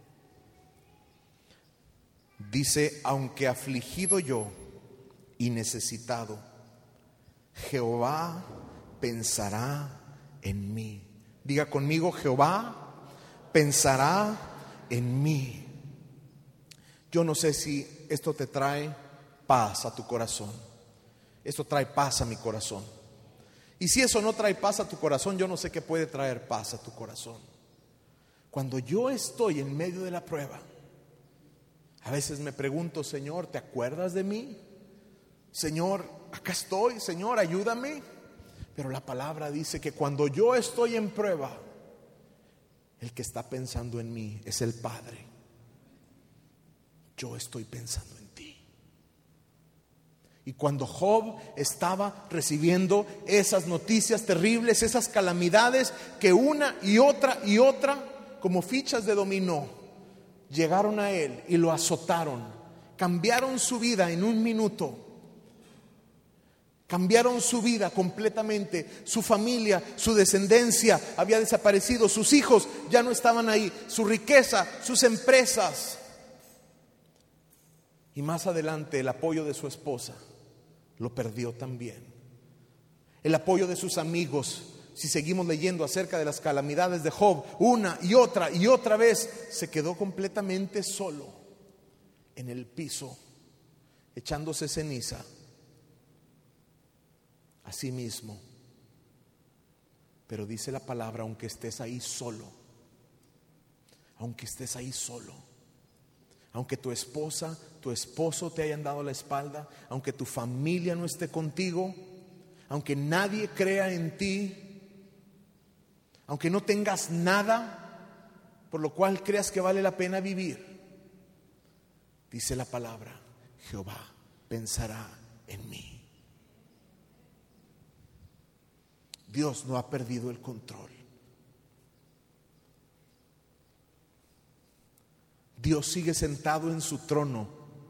dice, aunque afligido yo y necesitado, Jehová pensará en mí. Diga conmigo, Jehová pensará en mí. Yo no sé si esto te trae paz a tu corazón. Esto trae paz a mi corazón. Y si eso no trae paz a tu corazón, yo no sé qué puede traer paz a tu corazón. Cuando yo estoy en medio de la prueba, a veces me pregunto, Señor, ¿te acuerdas de mí? Señor, acá estoy, Señor, ayúdame. Pero la palabra dice que cuando yo estoy en prueba, el que está pensando en mí es el Padre. Yo estoy pensando en ti. Y cuando Job estaba recibiendo esas noticias terribles, esas calamidades que una y otra, como fichas de dominó, llegaron a él y lo azotaron, cambiaron su vida en un minuto. Cambiaron su vida completamente, su familia, su descendencia había desaparecido, sus hijos ya no estaban ahí, su riqueza, sus empresas. Y más adelante el apoyo de su esposa lo perdió también. El apoyo de sus amigos, si seguimos leyendo acerca de las calamidades de Job, una y otra vez, se quedó completamente solo en el piso, echándose ceniza a sí mismo. Pero dice la palabra, aunque estés ahí solo, aunque estés ahí solo, aunque tu esposa, tu esposo te hayan dado la espalda, aunque tu familia no esté contigo, aunque nadie crea en ti, aunque no tengas nada por lo cual creas que vale la pena vivir, dice la palabra, Jehová pensará en mí. Dios no ha perdido el control. Dios sigue sentado en su trono.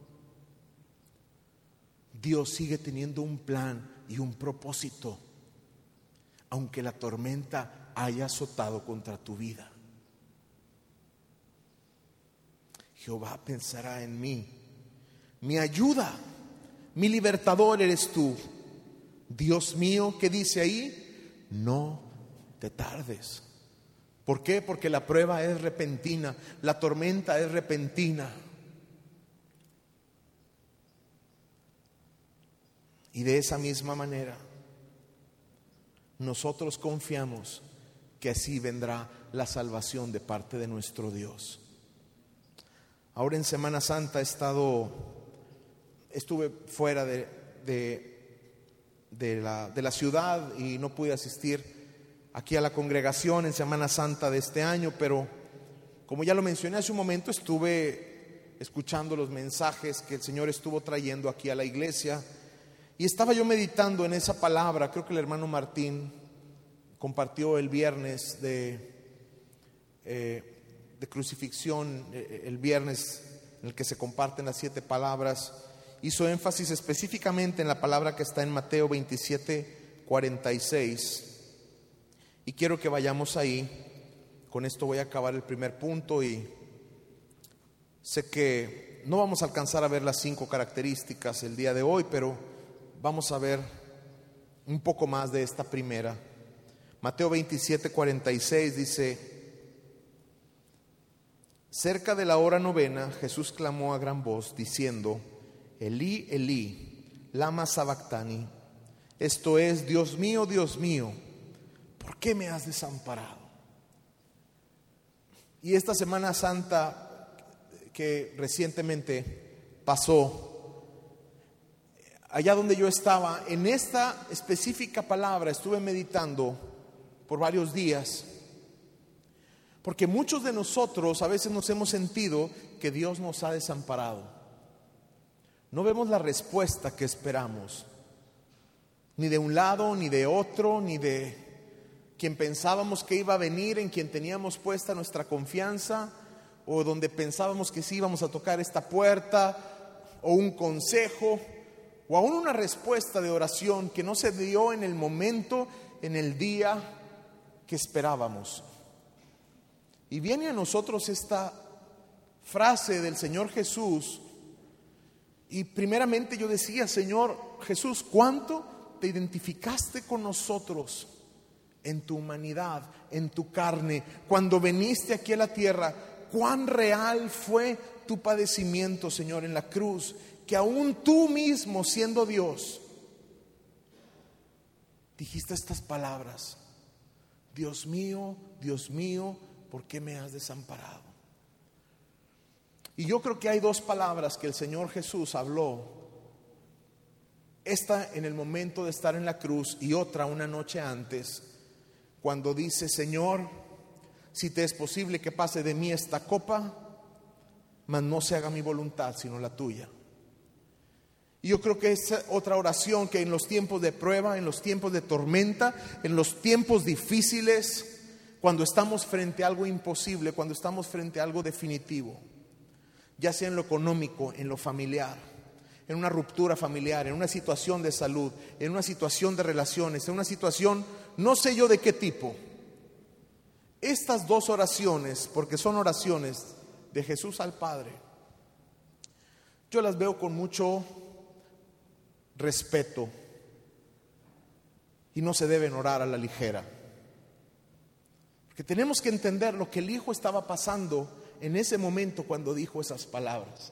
Dios sigue teniendo un plan y un propósito, aunque la tormenta haya azotado contra tu vida. Jehová pensará en mí. Mi ayuda, mi libertador eres tú. Dios mío, ¿qué dice ahí? No te tardes. ¿Por qué? Porque la prueba es repentina, la tormenta es repentina. Y de esa misma manera, nosotros confiamos que así vendrá la salvación de parte de nuestro Dios. Ahora en Semana Santa estuve fuera de la ciudad y no pude asistir aquí a la congregación en Semana Santa de este año, pero como ya lo mencioné hace un momento, estuve escuchando los mensajes que el Señor estuvo trayendo aquí a la iglesia y estaba yo meditando en esa palabra. Creo que el hermano Martín compartió el viernes de crucifixión, el viernes en el que se comparten las 7 palabras. Hizo énfasis específicamente en la palabra que está en Mateo 27:46. Y quiero que vayamos ahí. Con esto voy a acabar el primer punto y sé que no vamos a alcanzar a ver las 5 características el día de hoy, pero vamos a ver un poco más de esta primera. Mateo 27:46 dice: cerca de la hora 9, Jesús clamó a gran voz diciendo: Elí, Elí, lama sabactani. Esto es, Dios mío, ¿por qué me has desamparado? Y esta Semana Santa que recientemente pasó, allá donde yo estaba, en esta específica palabra estuve meditando por varios días, porque muchos de nosotros a veces nos hemos sentido que Dios nos ha desamparado. No vemos la respuesta que esperamos. ni de un lado, ni de otro, ni de quien pensábamos que iba a venir, en quien teníamos puesta nuestra confianza, o donde pensábamos que sí íbamos a tocar esta puerta, o un consejo, o aún una respuesta de oración que no se dio en el momento, en el día que esperábamos. Y viene a nosotros esta frase del Señor Jesús, y primeramente yo decía: Señor Jesús, ¿cuánto te identificaste con nosotros en tu humanidad, en tu carne, cuando viniste aquí a la tierra? Cuán real fue tu padecimiento, Señor, en la cruz, que aún tú mismo, siendo Dios, dijiste estas palabras: Dios mío, ¿por qué me has desamparado? Y yo creo que hay dos palabras que el Señor Jesús habló. Esta en el momento de estar en la cruz, y otra una noche antes, cuando dice: Señor, si te es posible que pase de mí esta copa, mas no se haga mi voluntad sino la tuya. Y yo creo que es otra oración que en los tiempos de prueba, en los tiempos de tormenta, en los tiempos difíciles, cuando estamos frente a algo imposible, cuando estamos frente a algo definitivo, ya sea en lo económico, en lo familiar, en una ruptura familiar, en una situación de salud, en una situación de relaciones, en una situación no sé yo de qué tipo. Estas dos oraciones, porque son oraciones de Jesús al Padre, yo las veo con mucho respeto, y no se deben orar a la ligera, porque tenemos que entender lo que el Hijo estaba pasando en ese momento cuando dijo esas palabras.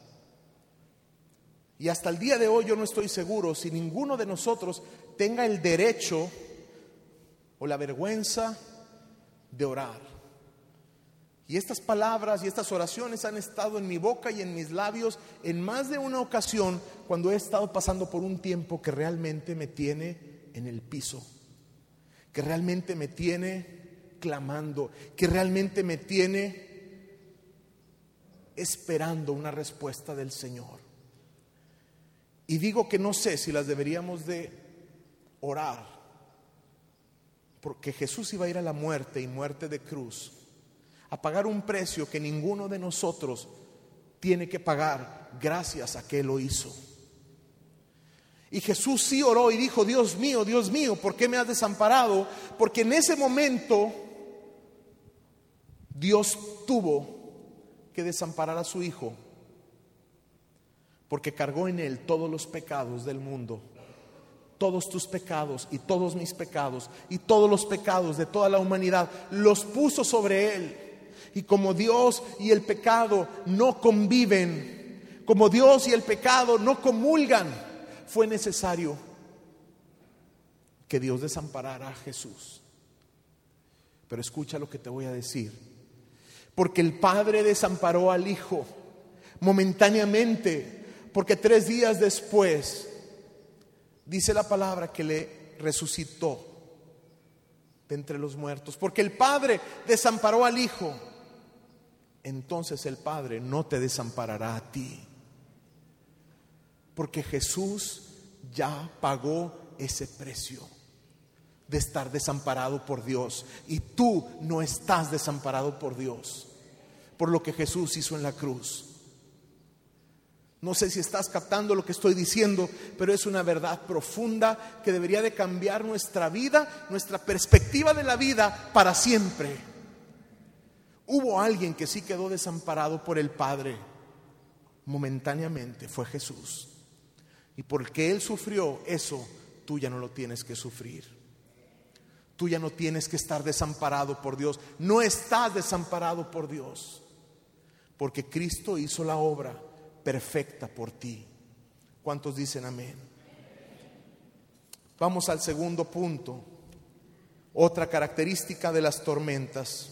Y hasta el día de hoy yo no estoy seguro si ninguno de nosotros tenga el derecho o la vergüenza de orar. Y estas palabras y estas oraciones han estado en mi boca y en mis labios en más de una ocasión, cuando he estado pasando por un tiempo que realmente me tiene en el piso, que realmente me tiene clamando, que realmente me tiene esperando una respuesta del Señor. Y digo que no sé si las deberíamos de orar, porque Jesús iba a ir a la muerte, y muerte de cruz, a pagar un precio que ninguno de nosotros tiene que pagar, gracias a que Él lo hizo. Y Jesús sí oró y dijo: Dios mío, ¿por qué me has desamparado? Porque en ese momento Dios tuvo que desamparar a su Hijo, porque cargó en Él todos los pecados del mundo, todos tus pecados y todos mis pecados y todos los pecados de toda la humanidad, los puso sobre Él. Y como Dios y el pecado no conviven, como Dios y el pecado no comulgan, fue necesario que Dios desamparara a Jesús. Pero escucha lo que te voy a decir: porque el Padre desamparó al Hijo momentáneamente, porque 3 días después dice la palabra que le resucitó de entre los muertos. Porque el Padre desamparó al Hijo, entonces el Padre no te desamparará a ti, porque Jesús ya pagó ese precio de estar desamparado por Dios, y tú no estás desamparado por Dios por lo que Jesús hizo en la cruz. No sé si estás captando lo que estoy diciendo, pero es una verdad profunda que debería de cambiar nuestra vida, nuestra perspectiva de la vida para siempre. Hubo alguien que sí quedó desamparado por el Padre momentáneamente, fue Jesús. Y porque Él sufrió eso, tú ya no lo tienes que sufrir. Tú ya no tienes que estar desamparado por Dios. No estás desamparado por Dios, porque Cristo hizo la obra perfecta por ti. ¿Cuántos dicen amén? Vamos al segundo punto. Otra característica de las tormentas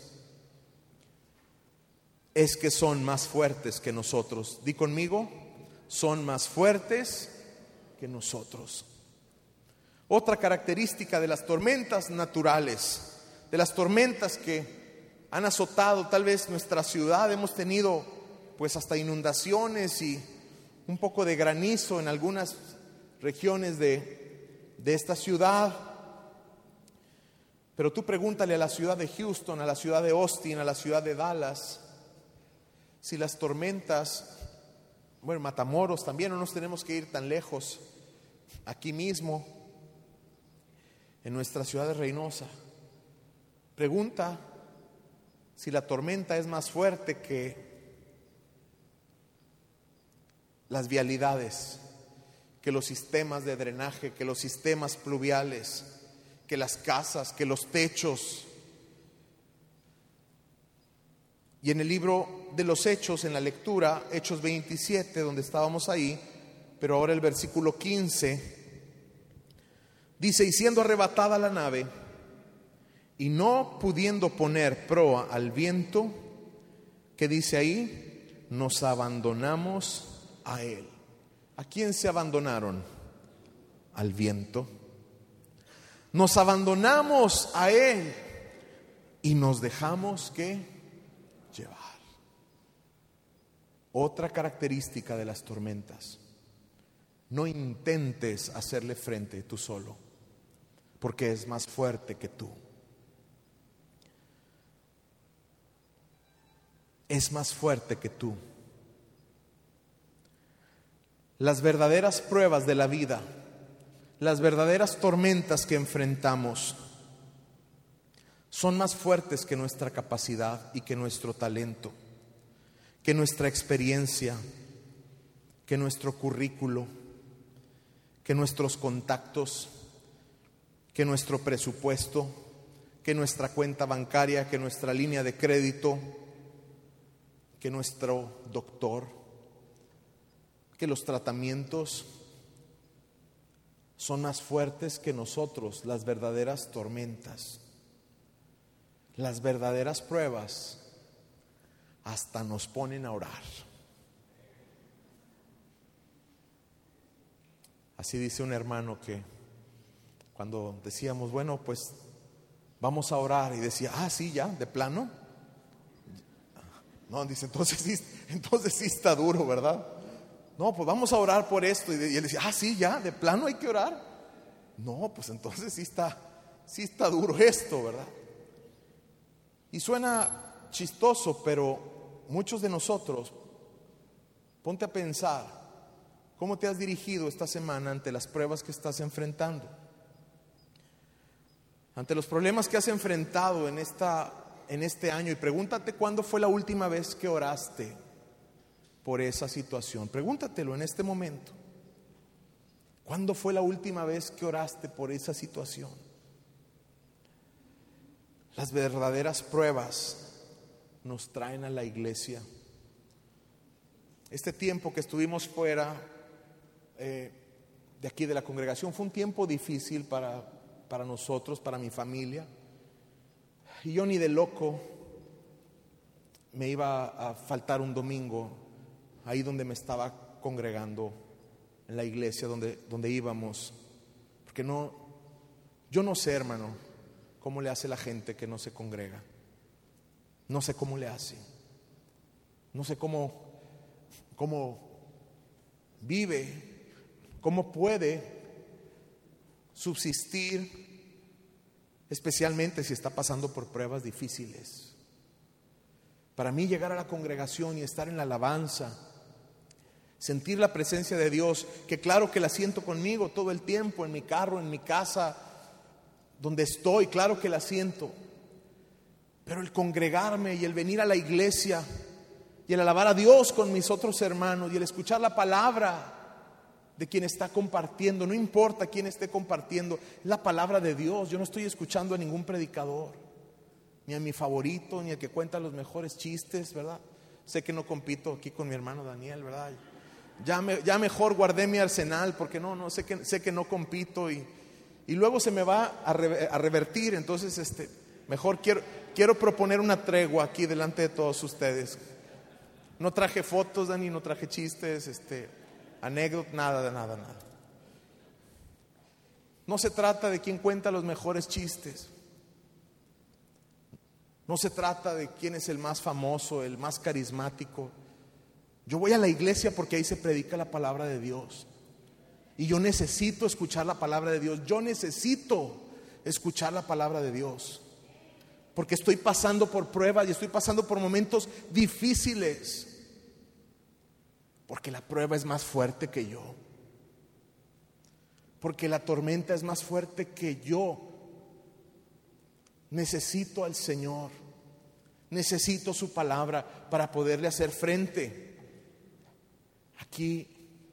es que son más fuertes que nosotros. Di conmigo: son más fuertes que nosotros. Otra característica de las tormentas naturales, de las tormentas que han azotado tal vez nuestra ciudad, hemos tenido pues hasta inundaciones y un poco de granizo en algunas regiones de de esta ciudad. Pero tú pregúntale a la ciudad de Houston, a la ciudad de Austin, a la ciudad de Dallas, si las tormentas, bueno, Matamoros también, no nos tenemos que ir tan lejos, aquí mismo, en nuestra ciudad de Reynosa. Pregunta si la tormenta es más fuerte que las vialidades, que los sistemas de drenaje, que los sistemas pluviales, que las casas, que los techos. Y en el libro de los Hechos, en la lectura, Hechos 27, donde estábamos ahí, pero ahora el versículo 15, dice: y siendo arrebatada la nave, y no pudiendo poner proa al viento, ¿qué dice ahí? Nos abandonamos a él. ¿A quién se abandonaron? Al viento. Nos abandonamos a él y nos dejamos ¿qué? Llevar. Otra característica de las tormentas: no intentes hacerle frente tú solo, porque es más fuerte que tú. Es más fuerte que tú. Las verdaderas pruebas de la vida, las verdaderas tormentas que enfrentamos, son más fuertes que nuestra capacidad y que nuestro talento, que nuestra experiencia, que nuestro currículo, que nuestros contactos, que nuestro presupuesto, que nuestra cuenta bancaria, que nuestra línea de crédito, que nuestro doctor, que los tratamientos. Son más fuertes que nosotros. Las verdaderas tormentas, las verdaderas pruebas, hasta nos ponen a orar. Así dice un hermano que cuando decíamos, bueno, pues vamos a orar, y decía, sí, ya, de plano. No, dice, entonces sí está duro, ¿verdad? No, pues vamos a orar por esto. Y él decía, sí, ya, de plano hay que orar. No, pues entonces sí está duro esto, ¿verdad? Y suena chistoso, pero muchos de nosotros, ponte a pensar, ¿cómo te has dirigido esta semana ante las pruebas que estás enfrentando? Ante los problemas que has enfrentado en este año. Y pregúntate cuándo fue la última vez que oraste por esa situación. Pregúntatelo en este momento. ¿Cuándo fue la última vez que oraste por esa situación? Las verdaderas pruebas nos traen a la iglesia. Este tiempo que estuvimos fuera de aquí de la congregación fue un tiempo difícil para nosotros, para mi familia. Y yo ni de loco me iba a faltar un domingo ahí donde me estaba congregando, en la iglesia donde íbamos. Porque yo no sé, hermano, cómo le hace la gente que no se congrega. No sé cómo le hace. No sé cómo vive, cómo puede subsistir, especialmente si está pasando por pruebas difíciles. Para mí, llegar a la congregación y estar en la alabanza, sentir la presencia de Dios, que claro que la siento conmigo todo el tiempo, en mi carro, en mi casa, donde estoy, claro que la siento. Pero el congregarme y el venir a la iglesia y el alabar a Dios con mis otros hermanos y el escuchar la palabra de quien está compartiendo, no importa quién esté compartiendo, es la palabra de Dios. Yo no estoy escuchando a ningún predicador, ni a mi favorito, ni al que cuenta los mejores chistes, ¿verdad? Sé que no compito aquí con mi hermano Daniel, ¿verdad? Ya mejor guardé mi arsenal, porque sé que no compito y luego se me va a revertir. Entonces mejor quiero proponer una tregua aquí delante de todos ustedes. No traje fotos, Dani, no traje chistes, anécdotas, nada. No se trata de quién cuenta los mejores chistes. No se trata de quién es el más famoso, el más carismático. Yo voy a la iglesia porque ahí se predica la palabra de Dios. Y yo necesito escuchar la palabra de Dios. Yo necesito escuchar la palabra de Dios. Porque estoy pasando por pruebas y estoy pasando por momentos difíciles. Porque la prueba es más fuerte que yo. Porque la tormenta es más fuerte que yo. Necesito al Señor. Necesito su palabra para poderle hacer frente. Aquí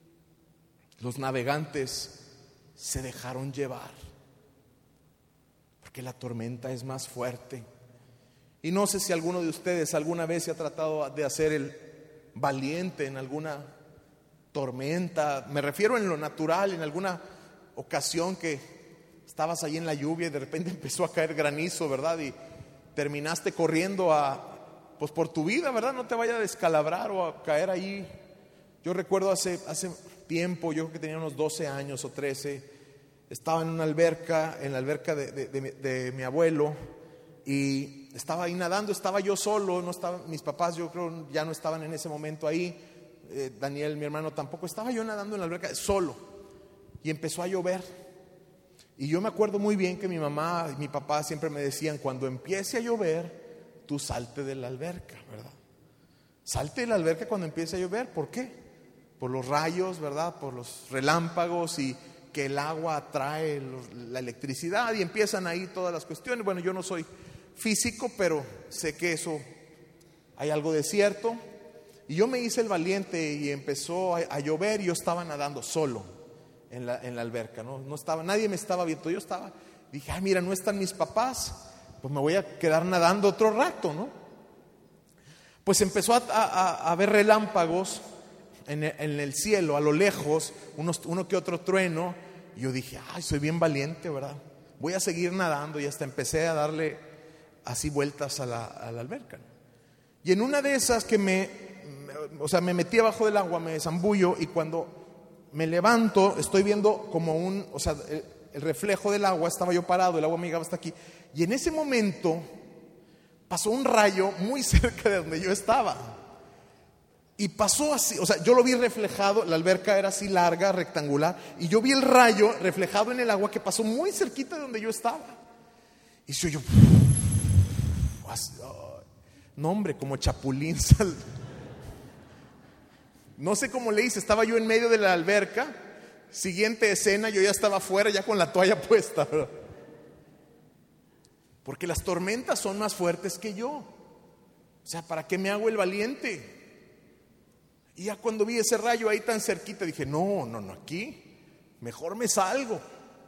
los navegantes se dejaron llevar. Porque la tormenta es más fuerte. Y no sé si alguno de ustedes alguna vez se ha tratado de hacer el valiente en alguna tormenta. Me refiero en lo natural, en alguna ocasión que estabas ahí en la lluvia y de repente empezó a caer granizo, ¿verdad? Y terminaste corriendo pues por tu vida, ¿verdad? No te vaya a descalabrar o a caer ahí. Yo recuerdo hace tiempo, yo creo que tenía unos 12 años o 13, estaba en una alberca, en la alberca de mi abuelo, y estaba ahí nadando. Estaba yo solo, no estaba, mis papás yo creo ya no estaban en ese momento ahí, Daniel, mi hermano, tampoco. Estaba yo nadando en la alberca solo y empezó a llover. Y yo me acuerdo muy bien que mi mamá y mi papá siempre me decían: cuando empiece a llover, tú salte de la alberca, ¿verdad? Salte de la alberca cuando empiece a llover. ¿Por qué? Por los rayos, ¿verdad? Por los relámpagos y que el agua atrae la electricidad y empiezan ahí todas las cuestiones. Bueno, yo no soy físico, pero sé que eso hay algo de cierto. Y yo me hice el valiente y empezó a llover y yo estaba nadando solo en la alberca, no estaba, nadie me estaba viendo. Yo estaba, dije: ay, mira, no están mis papás, pues me voy a quedar nadando otro rato, ¿no? Pues empezó a haber relámpagos en el cielo, a lo lejos, uno que otro trueno. Y yo dije: ay, soy bien valiente, ¿verdad? Voy a seguir nadando. Y hasta empecé a darle así vueltas a la alberca, ¿no? Y en una de esas que me metí abajo del agua, me zambullo, y cuando me levanto estoy viendo como el reflejo del agua. Estaba yo parado, el agua me llegaba hasta aquí, y en ese momento pasó un rayo muy cerca de donde yo estaba. Y pasó así, yo lo vi reflejado. La alberca era así larga, rectangular, y yo vi el rayo reflejado en el agua que pasó muy cerquita de donde yo estaba. Y soy yo, no hombre, como chapulín no sé cómo le hice. Estaba yo en medio de la alberca. Siguiente escena, yo ya estaba afuera, ya con la toalla puesta, ¿verdad? Porque las tormentas son más fuertes que yo. ¿Para qué me hago el valiente? Y ya cuando vi ese rayo ahí tan cerquita, dije: no, aquí mejor me salgo.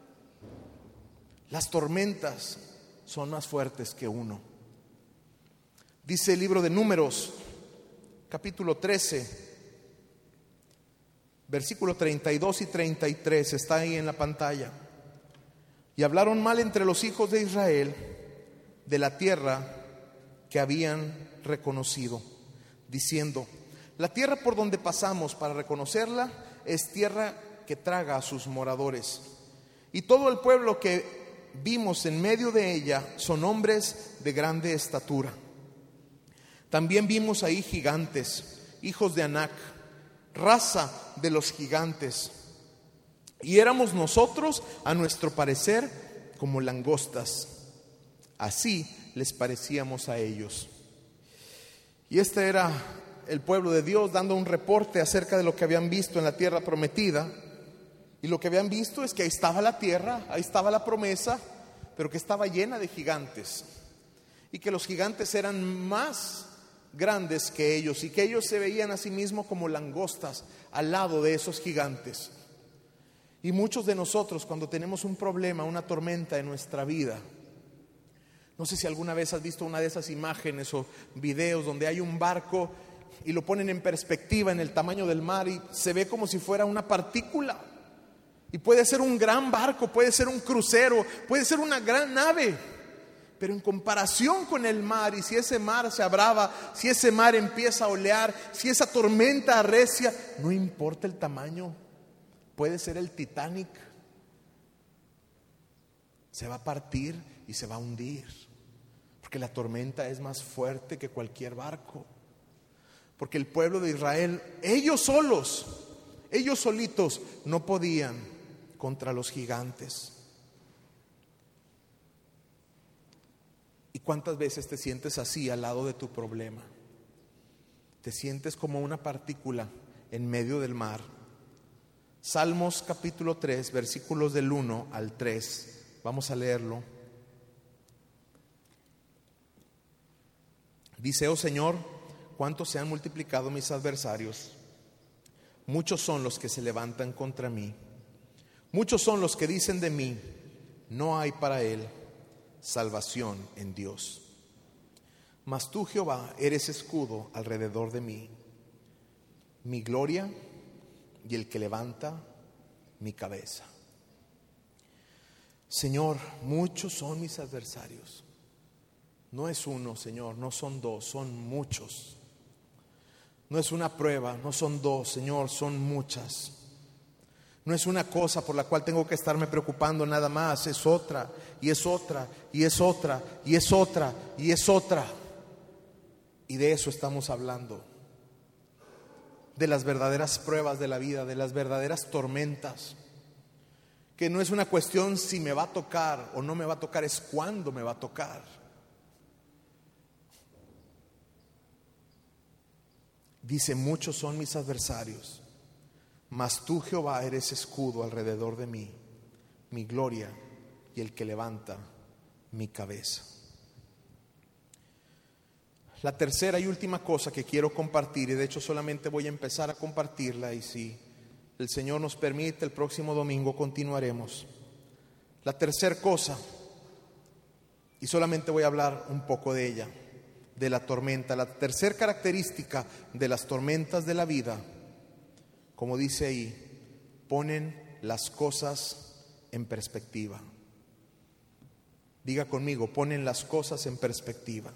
Las tormentas son más fuertes que uno. Dice el libro de Números, capítulo 13, versículos 32 y 33, está ahí en la pantalla. Y hablaron mal entre los hijos de Israel de la tierra que habían reconocido, diciendo: la tierra por donde pasamos para reconocerla es tierra que traga a sus moradores. Y todo el pueblo que vimos en medio de ella son hombres de grande estatura. También vimos ahí gigantes, hijos de Anac, raza de los gigantes. Y éramos nosotros, a nuestro parecer, como langostas. Así les parecíamos a ellos. Y este era el pueblo de Dios dando un reporte acerca de lo que habían visto en la tierra prometida. Y lo que habían visto es que ahí estaba la tierra, ahí estaba la promesa, pero que estaba llena de gigantes. Y que los gigantes eran más grandes que ellos, y que ellos se veían a sí mismos como langostas al lado de esos gigantes. Y muchos de nosotros, cuando tenemos un problema, una tormenta en nuestra vida, no sé si alguna vez has visto una de esas imágenes o videos donde hay un barco y lo ponen en perspectiva en el tamaño del mar y se ve como si fuera una partícula. Y puede ser un gran barco, puede ser un crucero, puede ser una gran nave, pero en comparación con el mar, y si ese mar se abrava, si ese mar empieza a olear, si esa tormenta arrecia, no importa el tamaño, puede ser el Titanic, se va a partir y se va a hundir, porque la tormenta es más fuerte que cualquier barco. Porque el pueblo de Israel, ellos solos, Ellos solitos no podían contra los gigantes. ¿Y cuántas veces te sientes así al lado de tu problema? Te sientes como una partícula en medio del mar. Salmos capítulo 3, versículos del 1 al 3. Vamos a leerlo. Dice: oh Señor, cuánto se han multiplicado mis adversarios. Muchos son los que se levantan contra mí. Muchos son los que dicen de mí: no hay para él salvación en Dios. Mas tú, Jehová, eres escudo alrededor de mí, mi gloria y el que levanta mi cabeza. Señor, muchos son mis adversarios. No es uno, Señor, no son dos, son muchos. No es una prueba, no son dos, Señor, son muchas. No es una cosa por la cual tengo que estarme preocupando nada más, es otra, y es otra, y es otra, y es otra, y es otra. Y de eso estamos hablando, de las verdaderas pruebas de la vida, de las verdaderas tormentas, que no es una cuestión si me va a tocar o no me va a tocar, es cuándo me va a tocar. Dice: muchos son mis adversarios, mas tú, Jehová, eres escudo alrededor de mí, mi gloria y el que levanta mi cabeza. La tercera y última cosa que quiero compartir, y de hecho solamente voy a empezar a compartirla, y si el Señor nos permite, el próximo domingo continuaremos. La tercera cosa, y solamente voy a hablar un poco de ella, de la tormenta. La tercera característica de las tormentas de la vida, como dice ahí, ponen las cosas en perspectiva. Diga conmigo: ponen las cosas en perspectiva.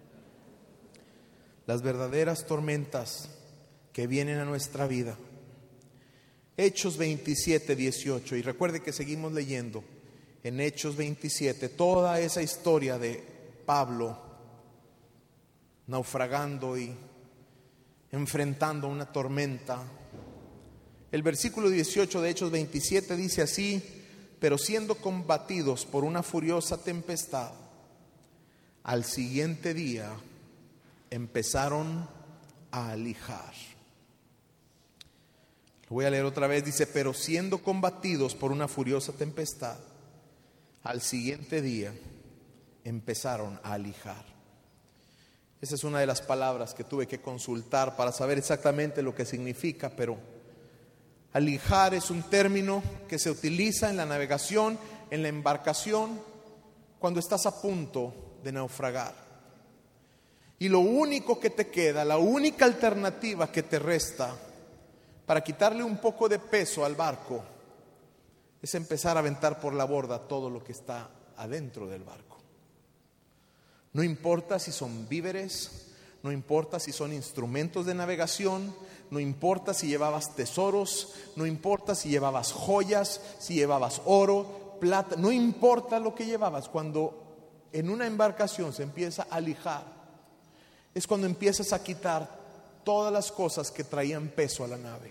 Las verdaderas tormentas que vienen a nuestra vida. Hechos 27, 18, y recuerde que seguimos leyendo en Hechos 27 toda esa historia de Pablo naufragando y enfrentando una tormenta. El versículo 18 de Hechos 27 dice así: pero siendo combatidos por una furiosa tempestad, al siguiente día empezaron a alijar. Lo voy a leer otra vez. Dice: pero siendo combatidos por una furiosa tempestad, al siguiente día empezaron a alijar. Esa es una de las palabras que tuve que consultar para saber exactamente lo que significa, pero alijar es un término que se utiliza en la navegación, en la embarcación, cuando estás a punto de naufragar. Y lo único que te queda, la única alternativa que te resta para quitarle un poco de peso al barco, es empezar a aventar por la borda todo lo que está adentro del barco. No importa si son víveres, no importa si son instrumentos de navegación, no importa si llevabas tesoros, no importa si llevabas joyas, si llevabas oro, plata, no importa lo que llevabas. Cuando en una embarcación se empieza a lijar, es cuando empiezas a quitar todas las cosas que traían peso a la nave.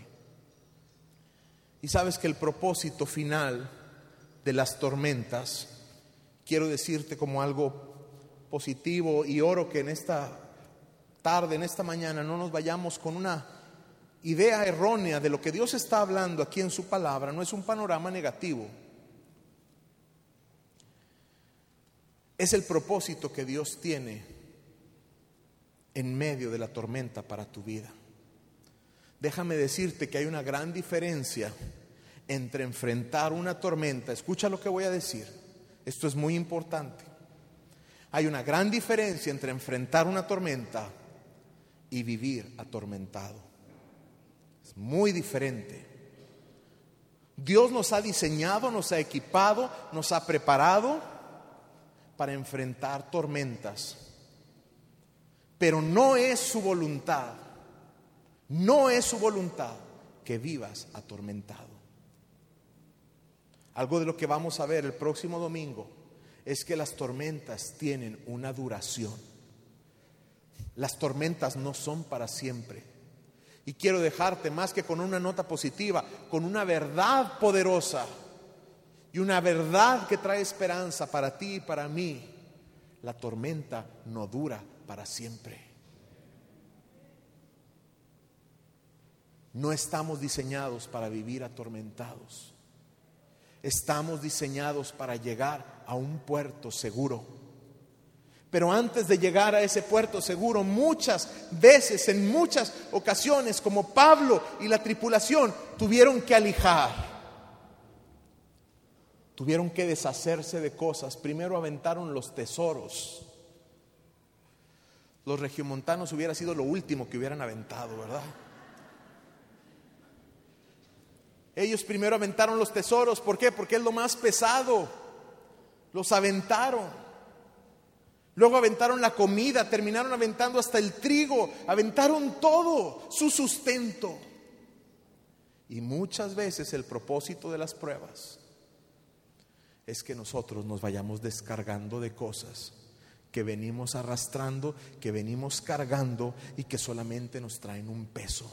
Y sabes que el propósito final de las tormentas, quiero decirte como algo positivo, y oro que en esta tarde, en esta mañana, no nos vayamos con una idea errónea de lo que Dios está hablando aquí en su palabra. No es un panorama negativo, es el propósito que Dios tiene en medio de la tormenta para tu vida. Déjame decirte que hay una gran diferencia entre enfrentar una tormenta. Escucha lo que voy a decir, esto es muy importante. Hay una gran diferencia entre enfrentar una tormenta y vivir atormentado. Es muy diferente. Dios nos ha diseñado, nos ha equipado, nos ha preparado para enfrentar tormentas. Pero no es su voluntad, no es su voluntad que vivas atormentado. Algo de lo que vamos a ver el próximo domingo es que las tormentas tienen una duración. Las tormentas no son para siempre. Y quiero dejarte más que con una nota positiva, con una verdad poderosa y una verdad que trae esperanza para ti y para mí. La tormenta no dura para siempre. No estamos diseñados para vivir atormentados. Estamos diseñados para llegar a un puerto seguro. Pero antes de llegar a ese puerto seguro, muchas veces, en muchas ocasiones, como Pablo y la tripulación, tuvieron que alijar. Tuvieron que deshacerse de cosas. Primero aventaron los tesoros. Los regiomontanos hubiera sido lo último que hubieran aventado, ¿verdad? Ellos primero aventaron los tesoros. ¿Por qué? Porque es lo más pesado. Los aventaron. Luego aventaron la comida, terminaron aventando hasta el trigo, aventaron todo, su sustento. Y muchas veces el propósito de las pruebas es que nosotros nos vayamos descargando de cosas que venimos arrastrando, que venimos cargando y que solamente nos traen un peso.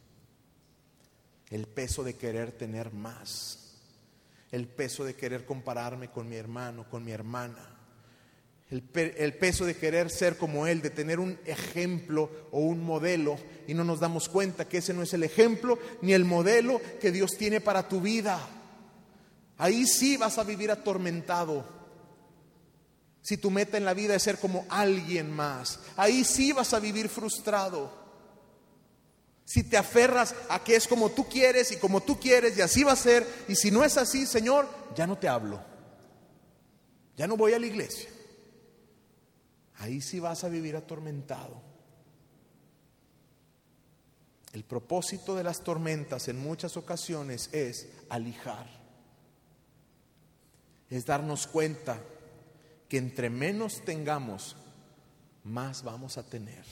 El peso de querer tener más, el peso de querer compararme con mi hermano, con mi hermana, el peso de querer ser como él, de tener un ejemplo o un modelo, y no nos damos cuenta que ese no es el ejemplo ni el modelo que Dios tiene para tu vida. Ahí sí vas a vivir atormentado. Si tu meta en la vida es ser como alguien más, ahí sí vas a vivir frustrado. Si te aferras a que es como tú quieres y como tú quieres y así va a ser, y si no es así, Señor, ya no te hablo, ya no voy a la iglesia, ahí sí vas a vivir atormentado. El propósito de las tormentas en muchas ocasiones es alijar, es darnos cuenta que entre menos tengamos, más vamos a tener.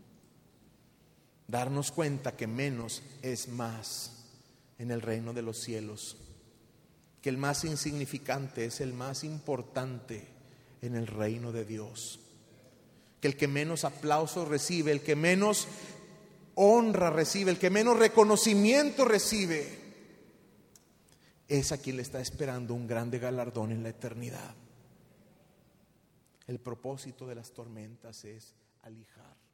Darnos cuenta que menos es más en el reino de los cielos, que el más insignificante es el más importante en el reino de Dios, que el que menos aplausos recibe, el que menos honra recibe, el que menos reconocimiento recibe, es a quien le está esperando un grande galardón en la eternidad. El propósito de las tormentas es alijar.